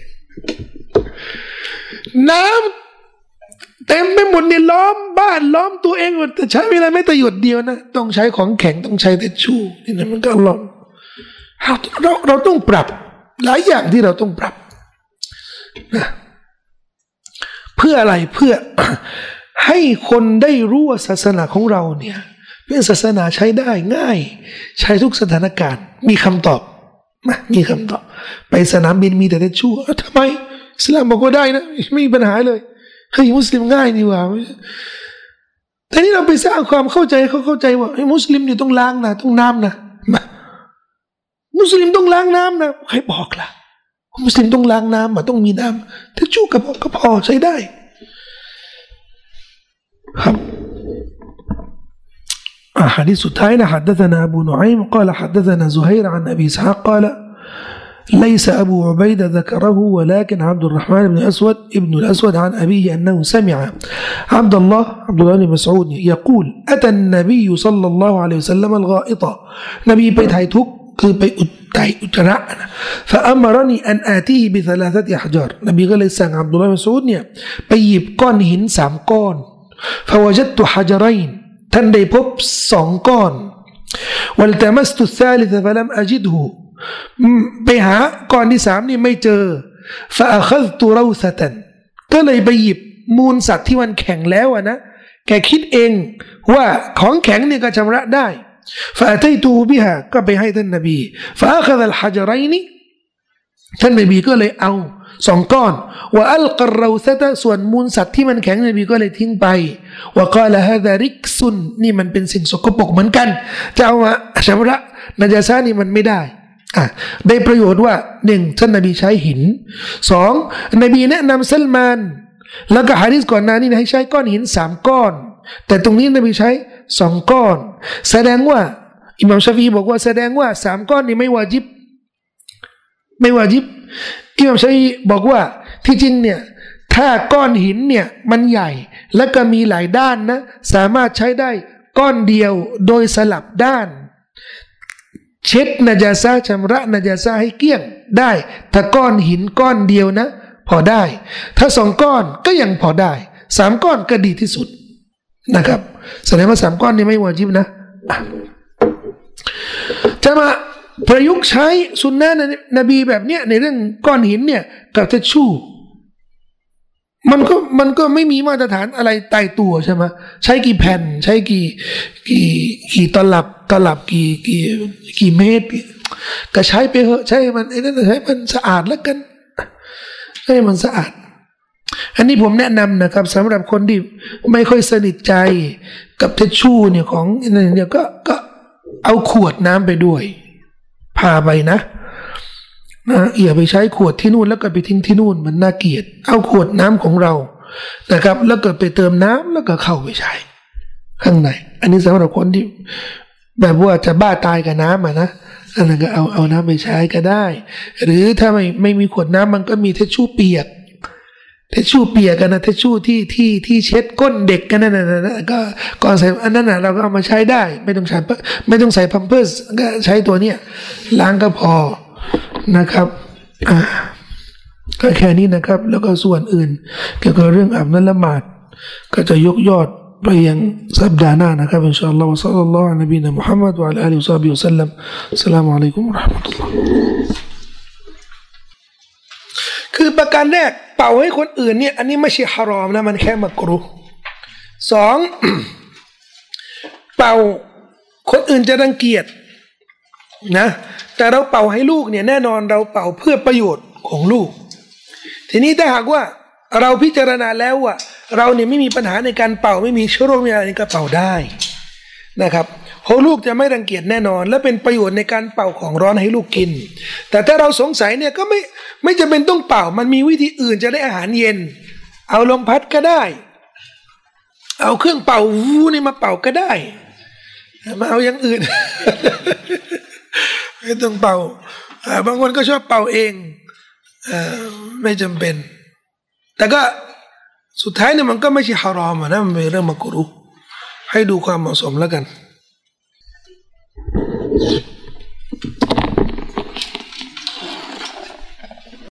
น้ำเต็มไปหมดเนี่ยล้อมบ้านล้อมตัวเองหมดแต่ใช้เวลาไม่แต่หยดเดียวนะต้องใช้ของแข็งต้องใช้ทิชชู่นี่นะมันก็ล้อมเราต้องปรับหลายอย่างที่เราต้องปรับนะเพื่ออะไรเพื่อ ให้คนได้รู้ว่าศาสนาของเราเนี่ยเป็นศาสนาใช้ได้ง่ายใช้ทุกสถานการณ์มีคำตอบนะมีคำตอบไปสนามบินมีแต่ทิชชู่ทำไมอิสลามบอกว่าได้นะไม่มีปัญหาเลยเฮ้ยมุสลิมง่ายนี่หว่าแต่นี่เราไปสร้างความเข้าใจเขาเข้าใจว่ามุสลิมเนี่ยต้องล้างนะต้องน้ำนะมุสลิมต้องล้างน้ำนะใครบอกล่ะมุสลิมต้องล้างน้ำต้องมีน้ำทิชชู่ก็พอใช้ได้ครับ حديث التاين حدثنا أبو نعيم قال حدثنا زهير عن أبي إسحاق قال ليس أبو عبيدة ذكره ولكن عبد الرحمن بن الأسود عن أبيه أنه سمع عبد الله بن مسعود يقول أتى النبي صلى الله عليه وسلم الغائطة نبي بيت هيتوكคือไปอุจจาระนะفأمرني أن آتيه بثلاثة أحجارนบีก็เลยสั่งอับดุลลาห์มัสอูดเนี่ยไปหยิบก้อนหิน3ก้อนفوجدت حجرينท่านได้พบ2ก้อนوالتمست الثالث فلم أجدهไปหาก้อนที่3นี่ไม่เจอفأخذت روثةก็เลยไปหยิบมูลสัตว์ที่มันแข็งแล้วนะแกคิดเองว่าของแข็งเนี่ยก็ชำระได้فأتيته بهاก็ไปให้ท่านนบีفأخذ الحجرينท่านนบีก็เลยเอา2ก้อนوألقى الروثةส่วนมูลสัตว์ที่มันแข็งนบีก็เลยทิ้งไปوقال هذا ركسนี่มันเป็นสิ่งสกปรกเหมือนกันจะเอามาชำระนาจาซะนี่มันไม่ได้ได้ประโยชน์ว่า1ท่านนบีใช้หิน2นบีแนะนำซัลมานแล้วก็หะดีษก่อนหน้านี้ให้ใช้ก้อนหิน3ก้อนแต่ตรงนี้นบีใช้2ก้อนแสดงว่าอิหม่ามชาฟีอีบอกว่าแสดงว่า3ก้อนนี้ไม่วาญิบอิหม่ามชาฟีอีบอกว่าที่จริงเนี่ยถ้าก้อนหินเนี่ยมันใหญ่และก็มีหลายด้านนะสามารถใช้ได้ก้อนเดียวโดยสลับด้านเช็ดนาจาซะชำระนาจาซะให้เกลี้ยงได้ถ้าก้อนหินก้อนเดียวนะพอได้ถ้า2ก้อนก็ยังพอได้3ก้อนก็ดีที่สุดนะครับแสดงว่า3ก้อนนี้ไม่วาญิบนะจะมาประยุกต์ใช้สุนนะนบีแบบเนี้ยในเรื่องก้อนหินเนี่ยกับทิชชู่มันก็ไม่มีมาตรฐานอะไรตายตัวใช่ไหมใช้กี่แผ่นใช้กี่ตลับกี่เมตรก็ใช้ไปเถอะใช้มันไอ้นั่นใช้มันสะอาดแล้วกันให้มันสะอาดอันนี้ผมแนะนำนะครับสำหรับคนที่ไม่ค่อยสนิทใจกับทิชชู่เนี่ยของเนี่ยก็เอาขวดน้ำไปด้วยพาไปนะอย่าไปใช้ขวดที่นู่นแล้วก็ไปทิ้งที่นู่นมันน่าเกลียดเอาขวดน้ำของเรานะครับแล้วก็ไปเติมน้ำแล้วก็เข้าไปใช้ข้างในอันนี้สำหรับคนที่แบบว่าจะบ้าตายกับน้ำนะอันนั้นก็เอาน้ำไปใช้ก็ได้หรือถ้าไม่มีขวดน้ำมันก็มีทิชชู่เปียกกันนะทิชชู่ที่เช็ดก้นเด็กกันนั่นนะก็ก่อนใส่อันนั้นเราก็เอามาใช้ได้ไม่ต้องใส่พัมเพิร์สก็ใช้ตัวเนี้ยล้างก็พอนะครับก็แค่นี้นะครับแล้วก็ส่วนอื่นเกี่ยวกับเรื่องอาบน้ำละหมาดก็จะยกยอดไปยังสัปดาห์หน้านะครับอินชาอัลลอฮฺวะซัลลัลลอฮุอะลัยฮิวะซัลลัมนบีนะมุฮัมมัดวะอะลาอาลิฮิวะซัลลัมอัสสลามุอะลัยกุมวะเราะห์มะตุลลอฮ์คือประการแรกเป่าให้คนอื่นเนี่ยอันนี้ไม่ใช่ฮารอมนะมันแค่มักรุฮ์2เป่าคนอื่นจะรังเกียจนะแต่เราเป่าให้ลูกเนี่ยแน่นอนเราเป่าเพื่อประโยชน์ของลูกทีนี้ถ้าหากว่าเราพิจารณาแล้วว่าเราเนี่ยไม่มีปัญหาในการเป่าไม่มีเชื้อโรคอะไรก็เป่าได้นะครับเพราะลูกจะไม่รังเกียจแน่นอนและเป็นประโยชน์ในการเป่าของร้อนให้ลูกกินแต่ถ้าเราสงสัยเนี่ยก็ไม่จำเป็นต้องเป่ามันมีวิธีอื่นจะได้อาหารเย็นเอาลมพัดก็ได้เอาเครื่องเป่าวูนี่มาเป่าก็ได้มาเอาอย่างอื่น ไม่ต้องเป่าบางคนก็ชอบเป่าเองไม่จำเป็นแต่ก็สุดท้ายเนี่ยมันก็ไม่ใช่ฮารอมนะมันเป็นเรื่องมักรุฮ์ให้ดูความเหมาะสมแล้วกัน